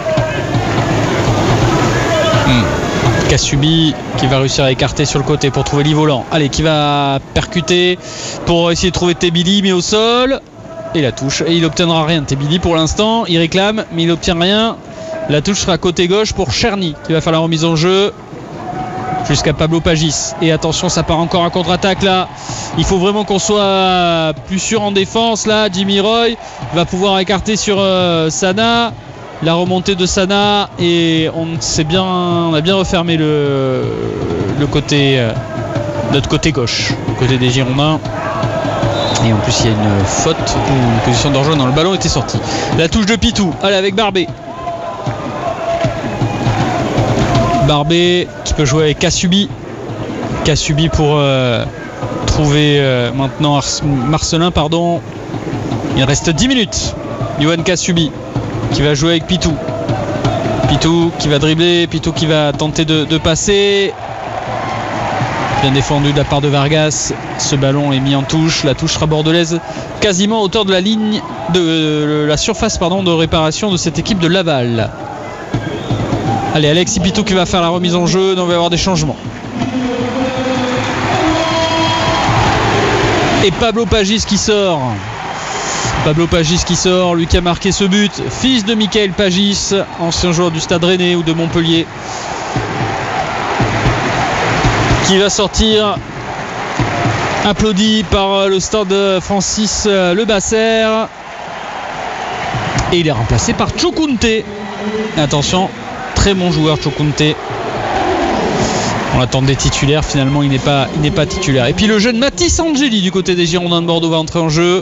Hmm. Kassubi qui va réussir à écarter sur le côté pour trouver Livolan. Allez, qui va percuter pour essayer de trouver Tebili, mais au sol. Et la touche. Et il n'obtiendra rien. Tebili pour l'instant, il réclame, mais il n'obtient rien. La touche sera côté gauche pour Cherny qui va faire la remise en jeu jusqu'à Pablo Pagis. Et attention, ça part encore à contre-attaque là. Il faut vraiment qu'on soit plus sûr en défense là. Jimmy Roy va pouvoir écarter sur euh, Sana. La remontée de Sana et on s'est bien, on a bien refermé le, le côté, euh, notre côté gauche, le côté des Girondins. Et en plus il y a une faute ou une position dangereuse dans le ballon était sorti. La touche de Pitou. Allez avec Barbé. Barbé qui peut jouer avec Kassubi. Kassubi pour euh, trouver euh, maintenant Ars- Marcelin, pardon. Il reste dix minutes. Yohan Kassubi qui va jouer avec Pitou. Pitou qui va dribbler, Pitou qui va tenter de, de passer. Bien défendu de la part de Vargas. Ce ballon est mis en touche. La touche sera bordelaise quasiment à hauteur de la ligne de, de la surface pardon, de réparation de cette équipe de Laval. Allez, Alexis Pitou qui va faire la remise en jeu. On va avoir des changements. Et Pablo Pagis qui sort. Pablo Pagis qui sort, lui qui a marqué ce but, fils de Michael Pagis, ancien joueur du Stade Rennais ou de Montpellier, qui va sortir applaudi par le Stade Francis Lebasser, et il est remplacé par Chokunte. Attention, très bon joueur Chokunte. On l'attendait titulaire, finalement il n'est pas, il n'est pas titulaire. Et puis le jeune Mathis Angeli du côté des Girondins de Bordeaux va entrer en jeu.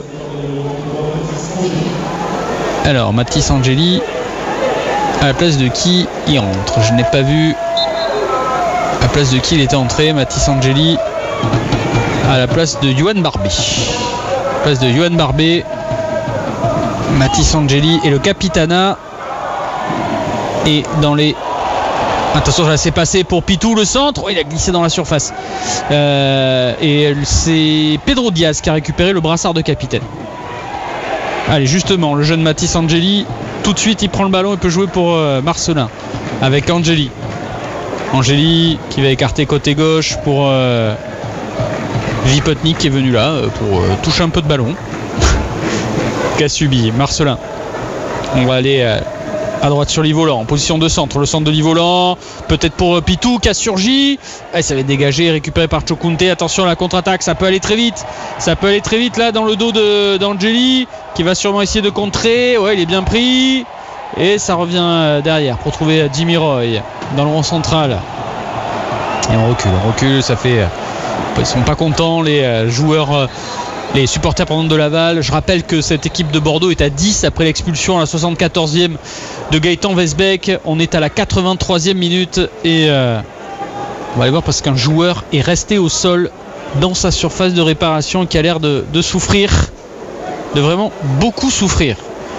Alors Mathis Angeli, à la place de qui il rentre? Je n'ai pas vu à la place de qui il était entré. Mathis Angeli à la place de Yohan Barbé. À la place de Yohan Barbé, Mathis Angeli et le Capitana. Et dans les... Attention, je la sais passer pour Pitou, le centre. Oh, il a glissé dans la surface. Euh, et c'est Pedro Diaz qui a récupéré le brassard de capitaine. Allez, justement, le jeune Mathis Angeli, tout de suite, il prend le ballon et peut jouer pour euh, Marcelin avec Angeli. Angeli qui va écarter côté gauche pour euh, Vipotnik qui est venu là pour euh, toucher un peu de ballon. Qu'a subi Marcelin. On va aller euh, à droite sur Livolan, en position de centre. Le centre de Livolan, peut-être pour Pitou qui a surgi. Et ça va être dégagé, récupéré par Chokunte. Attention à la contre-attaque, ça peut aller très vite. Ça peut aller très vite là dans le dos de, d'Angeli qui va sûrement essayer de contrer. Ouais, il est bien pris. Et ça revient derrière pour trouver Jimmy Roy dans le rond central. Et on recule, on recule, ça fait... Ils sont pas contents les joueurs... Les supporters pardon, de Laval. Je rappelle que cette équipe de Bordeaux est à dix après l'expulsion à la soixante-quatorzième de Gaëtan Westbeck. On est à la quatre-vingt-troisième minute et euh, on va aller voir parce qu'un joueur est resté au sol dans sa surface de réparation qui a l'air de, de souffrir, de vraiment beaucoup souffrir.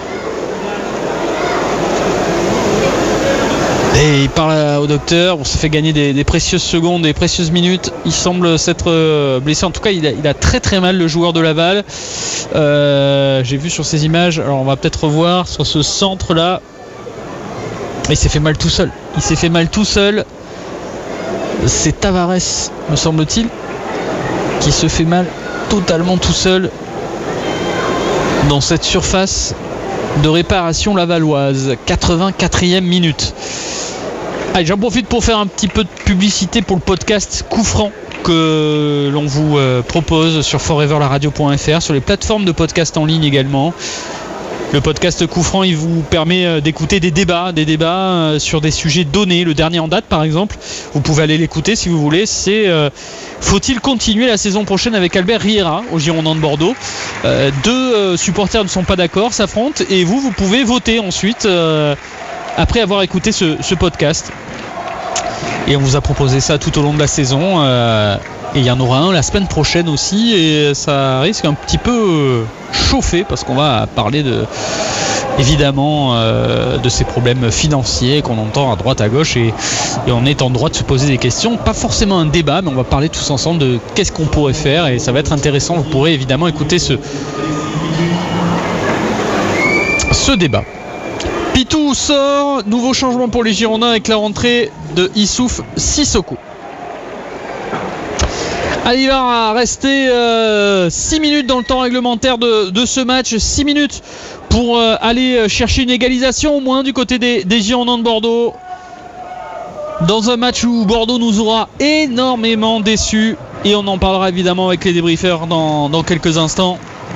Et il parle au docteur, on se fait gagner des, des précieuses secondes, des précieuses minutes. Il semble s'être blessé. En tout cas, il a, il a très très mal, le joueur de Laval. Euh, j'ai vu sur ces images, alors on va peut-être revoir sur ce centre-là. Il s'est fait mal tout seul. Il s'est fait mal tout seul. C'est Tavares, me semble-t-il, qui se fait mal totalement tout seul dans cette surface de réparation lavalloise. quatre-vingt-quatrième minute. Allez, j'en profite pour faire un petit peu de publicité pour le podcast Coup Franc que l'on vous euh, propose sur forever la radio point f r, sur les plateformes de podcast en ligne également. Le podcast Coup Franc, il vous permet euh, d'écouter des débats, des débats euh, sur des sujets donnés. Le dernier en date, par exemple, vous pouvez aller l'écouter si vous voulez. C'est euh, faut-il continuer la saison prochaine avec Albert Riera au Girondins de Bordeaux. euh, Deux euh, supporters ne sont pas d'accord, s'affrontent, et vous, vous pouvez voter ensuite euh, après avoir écouté ce, ce podcast. Et on vous a proposé ça tout au long de la saison. Euh, et il y en aura un la semaine prochaine aussi. Et ça risque un petit peu chauffer parce qu'on va parler de, évidemment euh, de ces problèmes financiers qu'on entend à droite à gauche. Et, et on est en droit de se poser des questions. Pas forcément un débat, mais on va parler tous ensemble de qu'est-ce qu'on pourrait faire. Et ça va être intéressant. Vous pourrez évidemment écouter ce, ce débat. Pitou sort, nouveau changement pour les Girondins avec la rentrée de Issouf Sissoko. Allez, il va rester euh, six minutes dans le temps réglementaire de, de ce match, six minutes pour euh, aller chercher une égalisation au moins du côté des, des Girondins de Bordeaux. Dans un match où Bordeaux nous aura énormément déçus, et on en parlera évidemment avec les débriefeurs dans, dans quelques instants.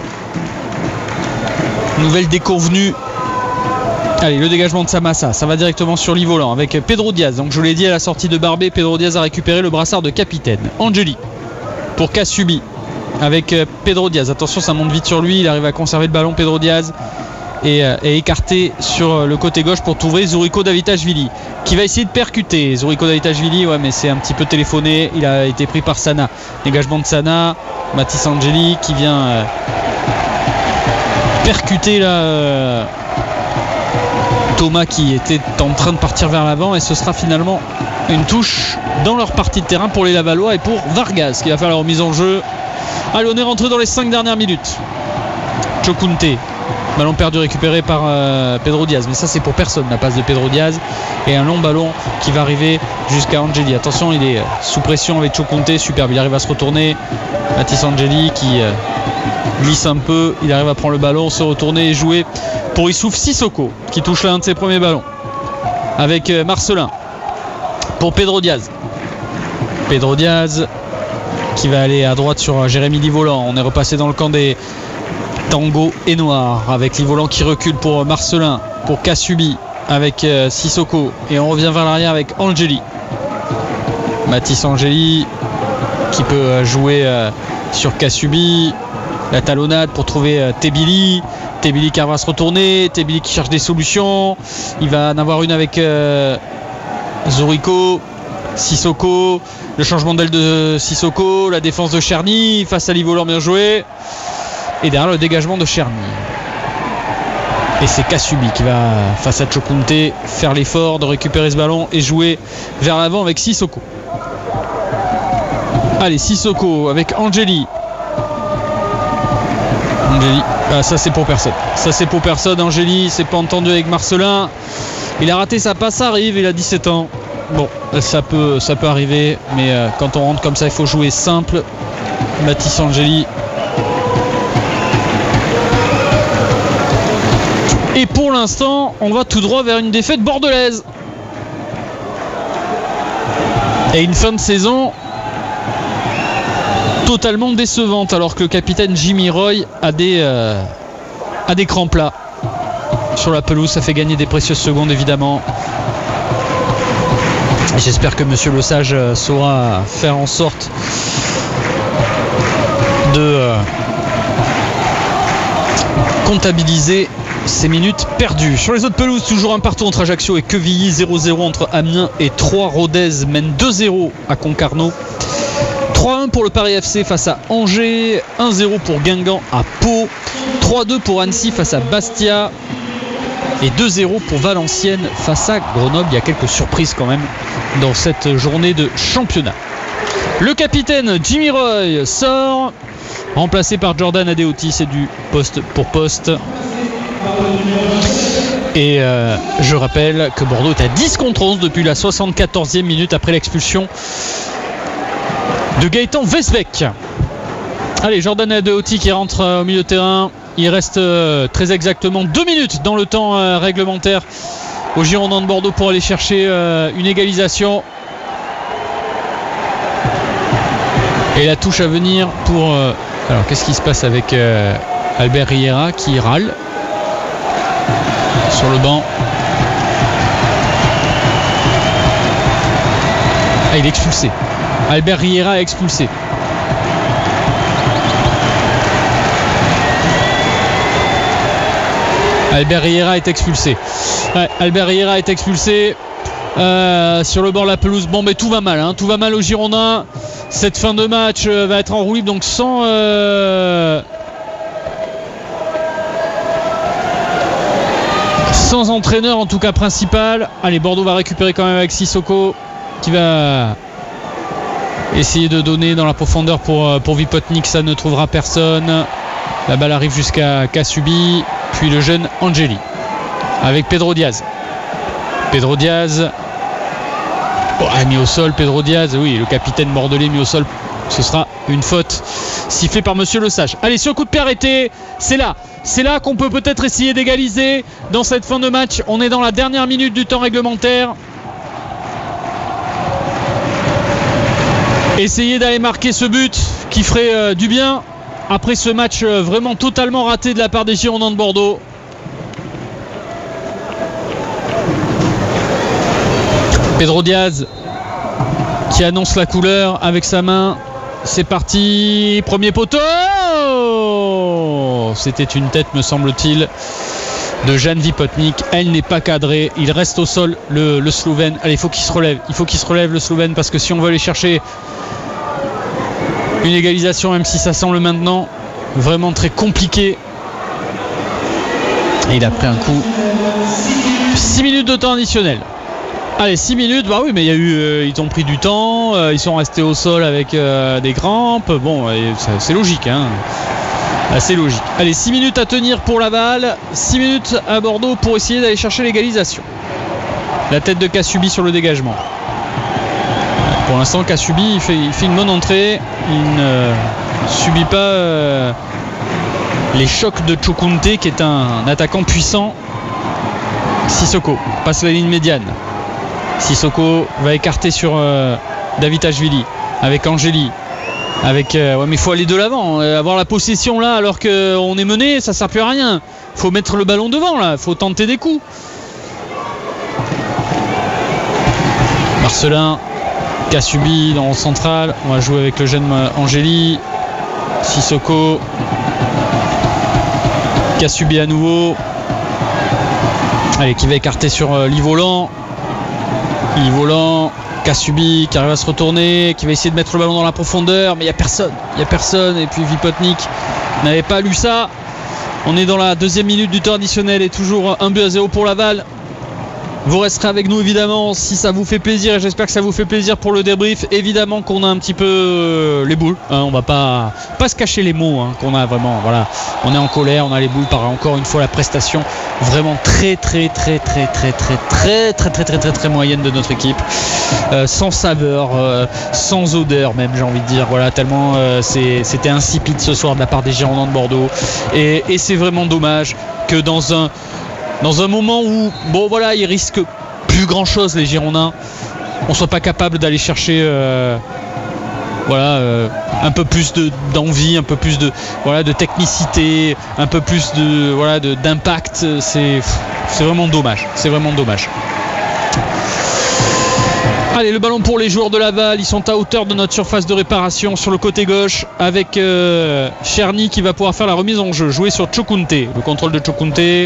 Nouvelle déconvenue. Allez, le dégagement de Samassa, ça va directement sur l'Ivolant avec Pedro Diaz. Donc je vous l'ai dit à la sortie de Barbet, Pedro Diaz a récupéré le brassard de capitaine. Angeli pour Kassubi avec Pedro Diaz. Attention, ça monte vite sur lui, il arrive à conserver le ballon, Pedro Diaz, et, et écarté sur le côté gauche pour trouver Zuriko Davitashvili qui va essayer de percuter. Zuriko Davitashvili, ouais, mais c'est un petit peu téléphoné, il a été pris par Sana. Dégagement de Sana, Mathis Angeli qui vient euh, percuter là. Euh, Thomas qui était en train de partir vers l'avant, et ce sera finalement une touche dans leur partie de terrain pour les Lavallois et pour Vargas qui va faire la remise en jeu. Allez, on est rentré dans les cinq dernières minutes. Chokunte, ballon perdu récupéré par euh, Pedro Diaz, mais ça c'est pour personne, la passe de Pedro Diaz, et un long ballon qui va arriver jusqu'à Angeli. Attention, il est sous pression avec Chokunte, superbe, il arrive à se retourner. Mathis Angeli qui euh, glisse un peu, il arrive à prendre le ballon, se retourner et jouer pour Issouf Sissoko qui touche l'un de ses premiers ballons avec Marcelin pour Pedro Diaz. Pedro Diaz qui va aller à droite sur Jérémy Livolan. On est repassé dans le camp des Tango et Noir avec Livolan qui recule pour Marcelin, pour Kassubi avec Sissoko, et on revient vers l'arrière avec Angeli. Mathis Angeli qui peut jouer sur Kassubi. La talonnade pour trouver Tebili. Tebili qui va se retourner. Tebili qui cherche des solutions. Il va en avoir une avec euh, Zuriko. Sissoko. Le changement d'aile de Sissoko. La défense de Cherny face à Livolan, bien joué. Et derrière le dégagement de Cherny. Et c'est Kassubi qui va, face à Chokunte, faire l'effort de récupérer ce ballon et jouer vers l'avant avec Sissoko. Allez, Sissoko avec Angeli. Angeli, ah, ça c'est pour personne. Ça c'est pour personne. Angeli, c'est pas entendu avec Marcelin. Il a raté sa passe, ça arrive, il a dix-sept ans. Bon, ça peut, ça peut arriver, mais euh, quand on rentre comme ça, il faut jouer simple. Mathis Angeli. Et pour l'instant, on va tout droit vers une défaite bordelaise. Et une fin de saison totalement décevante, alors que le capitaine Jimmy Roy a des, euh, a des crampes là sur la pelouse. Ça fait gagner des précieuses secondes évidemment. Et j'espère que Monsieur Lesage saura faire en sorte de euh, comptabiliser ces minutes perdues. Sur les autres pelouses, toujours un partout entre Ajaccio et Quevilly, zéro zéro entre Amiens et Troyes. Rodez mène deux zéro à Concarneau. trois un pour le Paris F C face à Angers, un zéro pour Guingamp à Pau, trois deux pour Annecy face à Bastia et deux zéro pour Valenciennes face à Grenoble. Il y a quelques surprises quand même dans cette journée de championnat. Le capitaine Jimmy Roy sort, remplacé par Jordan Adeoti, c'est du poste pour poste. Et euh, je rappelle que Bordeaux est à dix contre onze depuis la soixante-quatorzième minute après l'expulsion de Gaëtan Vesbeck. Allez, Jordan Adeoti qui rentre euh, au milieu de terrain. Il reste euh, très exactement deux minutes dans le temps euh, réglementaire aux Girondins de Bordeaux pour aller chercher euh, une égalisation. Et la touche à venir pour... Euh, alors qu'est-ce qui se passe avec euh, Albert Riera qui râle sur le banc. Ah, il est expulsé. Albert Riera est expulsé. Albert Riera est expulsé. Ouais, Albert Riera est expulsé euh, sur le bord de la pelouse. Bon, mais tout va mal, hein, tout va mal aux Girondins. Cette fin de match euh, va être en roue libre, donc sans euh, sans entraîneur en tout cas principal. Allez, Bordeaux va récupérer quand même avec Sissoko qui va essayer de donner dans la profondeur pour, pour Vipotnik. Ça ne trouvera personne. La balle arrive jusqu'à Kassubi, puis le jeune Angeli avec Pedro Diaz. Pedro Diaz oh, a mis au sol. Pedro Diaz, oui, le capitaine bordelais mis au sol. Ce sera une faute sifflée par Monsieur Le Sage. Allez, sur le coup de pied arrêté, c'est là. C'est là qu'on peut peut-être essayer d'égaliser dans cette fin de match. On est dans la dernière minute du temps réglementaire. Essayer d'aller marquer ce but qui ferait euh, du bien après ce match euh, vraiment totalement raté de la part des Girondins de Bordeaux. Pedro Diaz qui annonce la couleur avec sa main. C'est parti, premier poteau. C'était une tête, me semble-t-il, de Jan Vipotnik. Elle n'est pas cadrée. Il reste au sol, le, le Slovène. Allez, il faut qu'il se relève. Il faut qu'il se relève, le Slovène, parce que si on veut aller chercher une égalisation, même si ça semble maintenant vraiment très compliqué. Et il a pris un coup. six minutes de temps additionnel. Allez, six minutes, bah oui, mais il y a eu, euh, ils ont pris du temps, euh, ils sont restés au sol avec euh, des crampes. Bon, euh, c'est, c'est logique, hein. Assez logique. Allez, six minutes à tenir pour Laval, six minutes à Bordeaux pour essayer d'aller chercher l'égalisation. La tête de Kassubi sur le dégagement. Pour l'instant, Kassubi il fait, il fait une bonne entrée. Il ne subit pas euh, les chocs de Chokunte, qui est un, un attaquant puissant. Sissoko passe la ligne médiane. Sissoko va écarter sur euh, Davitashvili avec Angeli. Avec, euh, ouais, mais il faut aller de l'avant. Euh, avoir la possession là alors qu'on est mené, ça ne sert plus à rien. Il faut mettre le ballon devant là. Il faut tenter des coups. Marcelin, Kassubi dans le central. On va jouer avec le jeune Angeli. Sissoko. Kassubi à nouveau. Allez, qui va écarter sur euh, Livolan. Livolan. Kassubi qui arrive à se retourner, qui va essayer de mettre le ballon dans la profondeur, mais il n'y a personne, il n'y a personne. Et puis Vipotnik n'avait pas lu ça. On est dans la deuxième minute du temps additionnel et toujours un but à zéro pour Laval. Vous resterez avec nous évidemment si ça vous fait plaisir, et j'espère que ça vous fait plaisir pour le débrief. Évidemment qu'on a un petit peu euh, les boules, hein, on va pas, pas se cacher les mots, hein, qu'on a vraiment, voilà, on est en colère, on a les boules par encore une fois la prestation vraiment très très très très très très très très très très très très moyenne de notre équipe, euh, sans saveur, euh, sans odeur même, j'ai envie de dire, voilà, tellement euh, c'est, c'était insipide ce soir de la part des Girondins de Bordeaux, et, et c'est vraiment dommage que dans un Dans un moment où, bon voilà, ils risquent plus grand chose les Girondins, on soit pas capable d'aller chercher euh, voilà, euh, un peu plus de, d'envie, un peu plus de, voilà, de technicité, un peu plus de, voilà, de, d'impact. C'est, c'est vraiment dommage. C'est vraiment dommage. Allez, le ballon pour les joueurs de Laval. Ils sont à hauteur de notre surface de réparation sur le côté gauche avec euh, Cherny qui va pouvoir faire la remise en jeu. Jouer sur Chokunte. Le contrôle de Chokunte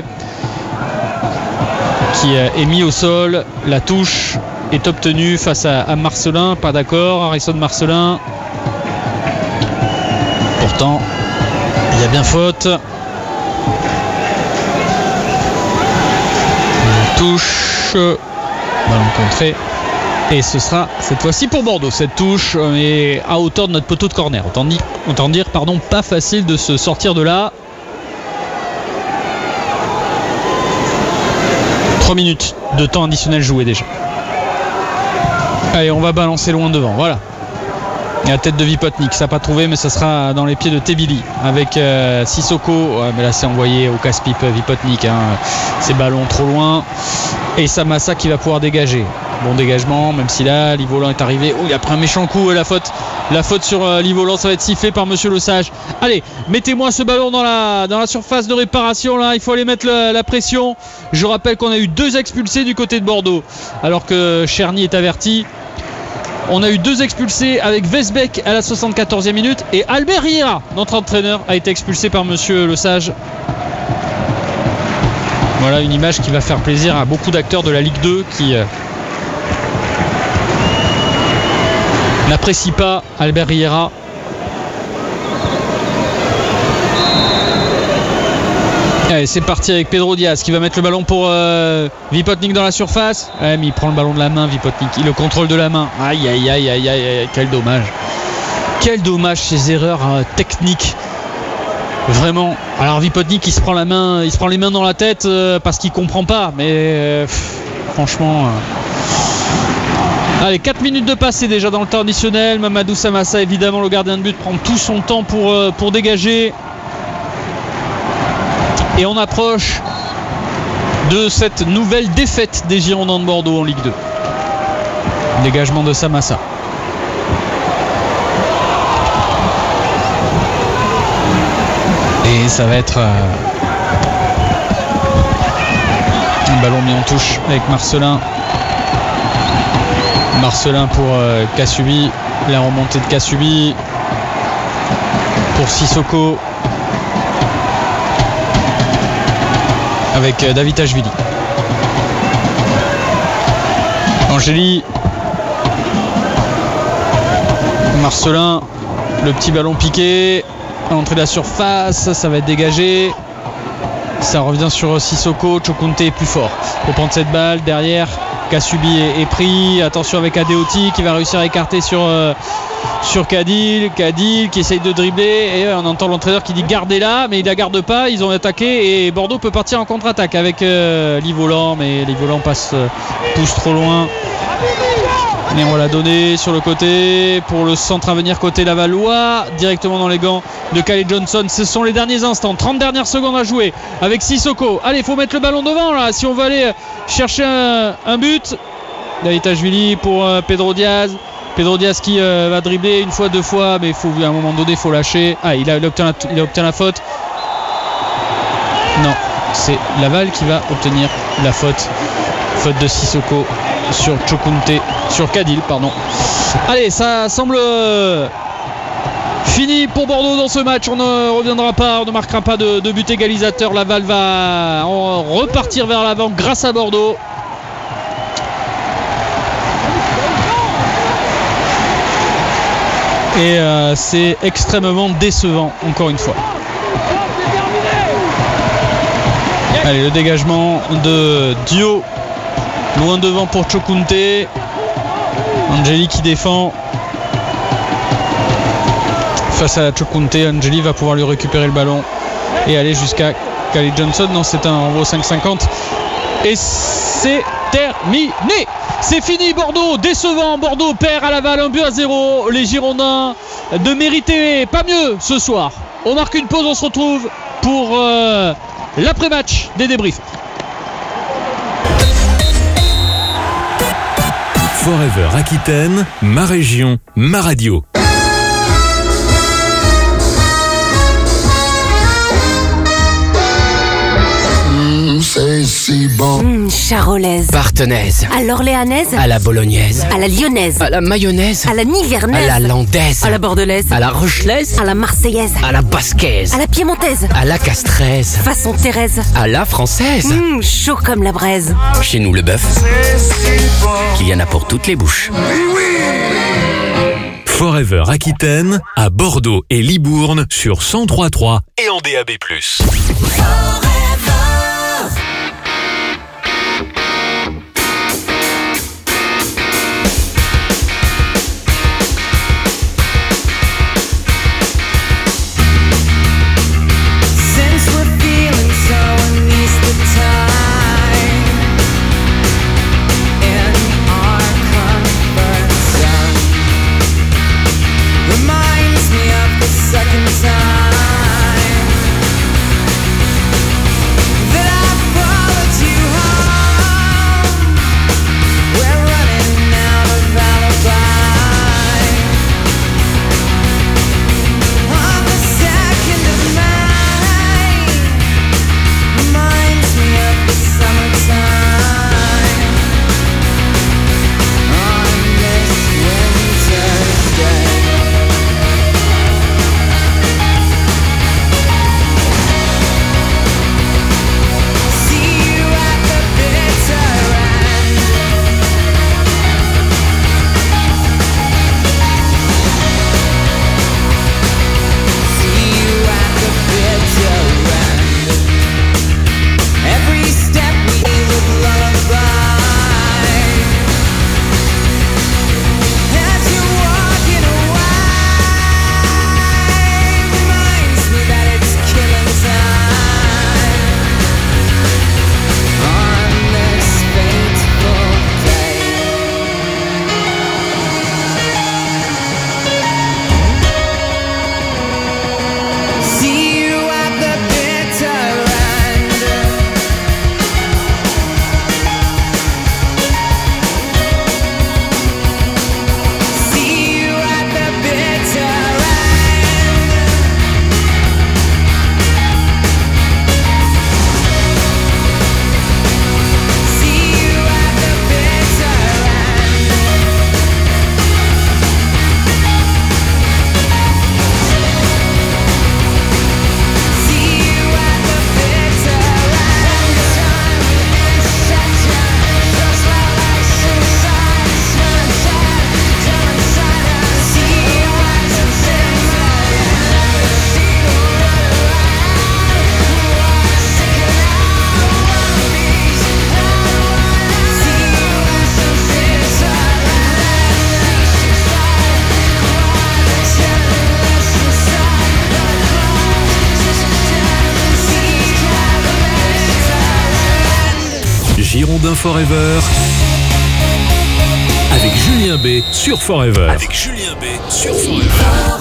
qui est mis au sol. La touche est obtenue face à, à Marcelin. Pas d'accord, Harrison Marcelin. Pourtant, il y a bien faute. Une touche. Ballon contré. Et ce sera cette fois-ci pour Bordeaux. Cette touche est à hauteur de notre poteau de corner. Autant dire, autant dire pardon, pas facile de se sortir de là. trois minutes de temps additionnel joué déjà. Allez, on va balancer loin devant. Voilà. Et la tête de Vipotnik, ça n'a pas trouvé, mais ça sera dans les pieds de Tebili avec euh, Sissoko. Ouais, mais là, c'est envoyé au casse-pipe Vipotnik. Hein. Ces ballons trop loin. Et Samassa qui va pouvoir dégager. Bon dégagement, même si là, Livolan est arrivé. Oh, il a pris un méchant coup, la faute. La faute sur euh, Livolan, ça va être sifflé par Monsieur Lesage. Allez, mettez-moi ce ballon dans la, dans la surface de réparation. Là, il faut aller mettre la, la pression. Je rappelle qu'on a eu deux expulsés du côté de Bordeaux, alors que Cherny est averti. On a eu deux expulsés avec Vesbeck à la soixante-quatorzième minute et Albert Riera, notre entraîneur, a été expulsé par Monsieur Lesage. Voilà une image qui va faire plaisir à beaucoup d'acteurs de la Ligue deux qui euh, n'apprécient pas Albert Riera. Allez, c'est parti avec Pedro Diaz qui va mettre le ballon pour euh, Vipotnik dans la surface. Ouais, mais il prend le ballon de la main, Vipotnik. Il le contrôle de la main. Aïe, aïe, aïe, aïe, aïe, aïe. Quel dommage. Quel dommage ces erreurs euh, techniques. Vraiment. Alors Vipotnik, il se prend la main, il se prend les mains dans la tête euh, parce qu'il comprend pas. Mais euh, pff, franchement. Euh... Allez, quatre minutes de passé déjà dans le temps additionnel. Mamadou Samassa, évidemment, le gardien de but, prend tout son temps pour, euh, pour dégager. Et on approche de cette nouvelle défaite des Girondins de Bordeaux en Ligue deux. Dégagement de Samassa. Et ça va être euh, un ballon mis en touche avec Marcelin. Marcelin pour euh, Kassubi. La remontée de Kassubi pour Sissoko. Avec David Ashvili. Angéli. Marcelin. Le petit ballon piqué. À l'entrée de la surface. Ça va être dégagé. Ça revient sur Sissoko. Chokunte est plus fort. Pour prendre cette balle. Derrière, Kassubi est, est pris. Attention avec Adeoti qui va réussir à écarter sur, euh, sur Cadil. Cadil qui essaye de dribbler. Et on entend l'entraîneur qui dit gardez-la. Mais il la garde pas. Ils ont attaqué. Et Bordeaux peut partir en contre-attaque avec euh, Livolan. Mais Livolan passe, euh, pousse trop loin. Et on va la donner sur le côté pour le centre à venir côté Lavallois, directement dans les gants de Khaled Johnson. Ce sont les derniers instants, trente dernières secondes à jouer avec Sissoko. Allez, il faut mettre le ballon devant là si on veut aller chercher un, un but. David Ashvili pour euh, Pedro Diaz. Pedro Diaz qui euh, va dribbler une fois, deux fois, mais il faut, à un moment donné il faut lâcher. Ah, il a, il a, obtenu, la, il a obtenu la faute. Non, c'est Laval qui va obtenir la faute. Faute de Sissoko sur Chokunte, sur Cadil, pardon. Allez, ça semble euh, fini pour Bordeaux dans ce match. On ne reviendra pas, on ne marquera pas de, de but égalisateur. Laval va repartir vers l'avant grâce à Bordeaux. Et euh, c'est extrêmement décevant, encore une fois. Allez, le dégagement de Dio. Loin devant pour Chokunte. Angeli qui défend face à Chokunte. Angeli va pouvoir lui récupérer le ballon et aller jusqu'à Khaled Johnson. Non, c'est un renvoi cinq cinquante. Et c'est terminé. C'est fini Bordeaux. Décevant. Bordeaux perd à Laval un but à zéro. Les Girondins ne méritaient pas mieux ce soir. On marque une pause. On se retrouve pour euh, l'après-match des débriefs. Forever Aquitaine, ma région, ma radio. Mmh, c'est si bon. Mmh, charolaise. Partenaise. À l'orléanaise. À la bolognaise. À la lyonnaise. À la mayonnaise. À la nivernaise. À la landaise. À la bordelaise. À la rochelaise. À la marseillaise. À la basquaise. À la piémontaise. À la castraise. Façon Thérèse. À la française. Mmh, chaud comme la braise. Chez nous, le bœuf, qu'il y en a pour toutes les bouches. Forever Aquitaine, à Bordeaux et Libourne sur cent trois virgule trois et en D A B plus. Reminds me of the second time Girondins Forever. Avec Julien B sur Forever. Avec Julien B sur Forever.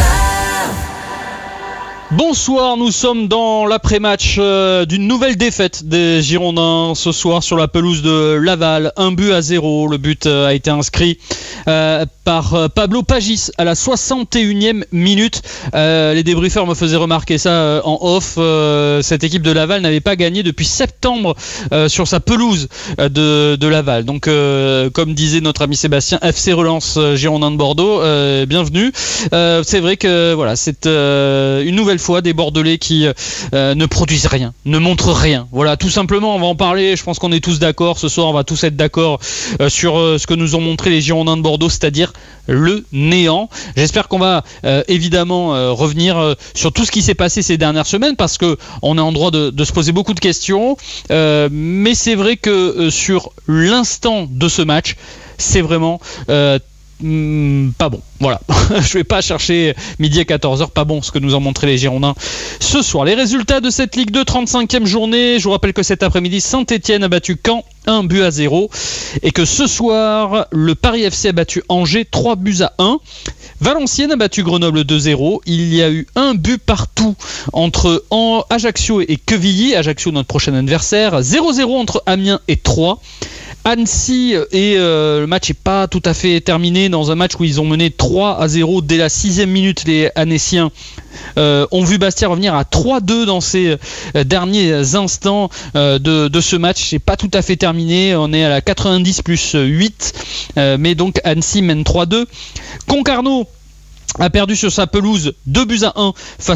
Bonsoir, nous sommes dans l'après-match euh, d'une nouvelle défaite des Girondins ce soir sur la pelouse de Laval, un but à zéro. Le but euh, a été inscrit euh, par euh, Pablo Pagis à la soixante et unième minute. Euh, les débriefeurs me faisaient remarquer ça euh, en off. Euh, cette équipe de Laval n'avait pas gagné depuis septembre euh, sur sa pelouse euh, de, de Laval. Donc, euh, comme disait notre ami Sébastien, F C relance euh, Girondins de Bordeaux. Euh, bienvenue. Euh, c'est vrai que voilà, c'est euh, une nouvelle fois des Bordelais qui euh, ne produisent rien, ne montrent rien. Voilà, tout simplement, on va en parler. Je pense qu'on est tous d'accord. Ce soir, on va tous être d'accord euh, sur euh, ce que nous ont montré les Girondins de Bordeaux, c'est-à-dire le néant. J'espère qu'on va euh, évidemment euh, revenir euh, sur tout ce qui s'est passé ces dernières semaines, parce que on est en droit de, de se poser beaucoup de questions. Euh, mais c'est vrai que euh, sur l'instant de ce match, c'est vraiment euh, Mmh, pas bon, voilà. Je vais pas chercher midi à quatorze heures, pas bon ce que nous ont montré les Girondins ce soir. Les résultats de cette Ligue deux, trente-cinquième journée. Je vous rappelle que cet après-midi, Saint-Etienne a battu Caen un but à zéro et que ce soir, le Paris F C a battu Angers trois buts à un. Valenciennes a battu Grenoble deux zéro. Il y a eu un but partout entre Ajaccio et Quevilly. Ajaccio, notre prochain adversaire. zéro zéro entre Amiens et Troyes. Annecy, et euh, le match n'est pas tout à fait terminé dans un match où ils ont mené trois à zéro dès la sixième minute. Les Annéciens euh, ont vu Bastia revenir à trois deux dans ces euh, derniers instants euh, de, de ce match. C'est pas tout à fait terminé, on est à la quatre-vingt-dix plus huit, euh, mais donc Annecy mène trois deux. Concarneau a perdu sur sa pelouse deux buts à un face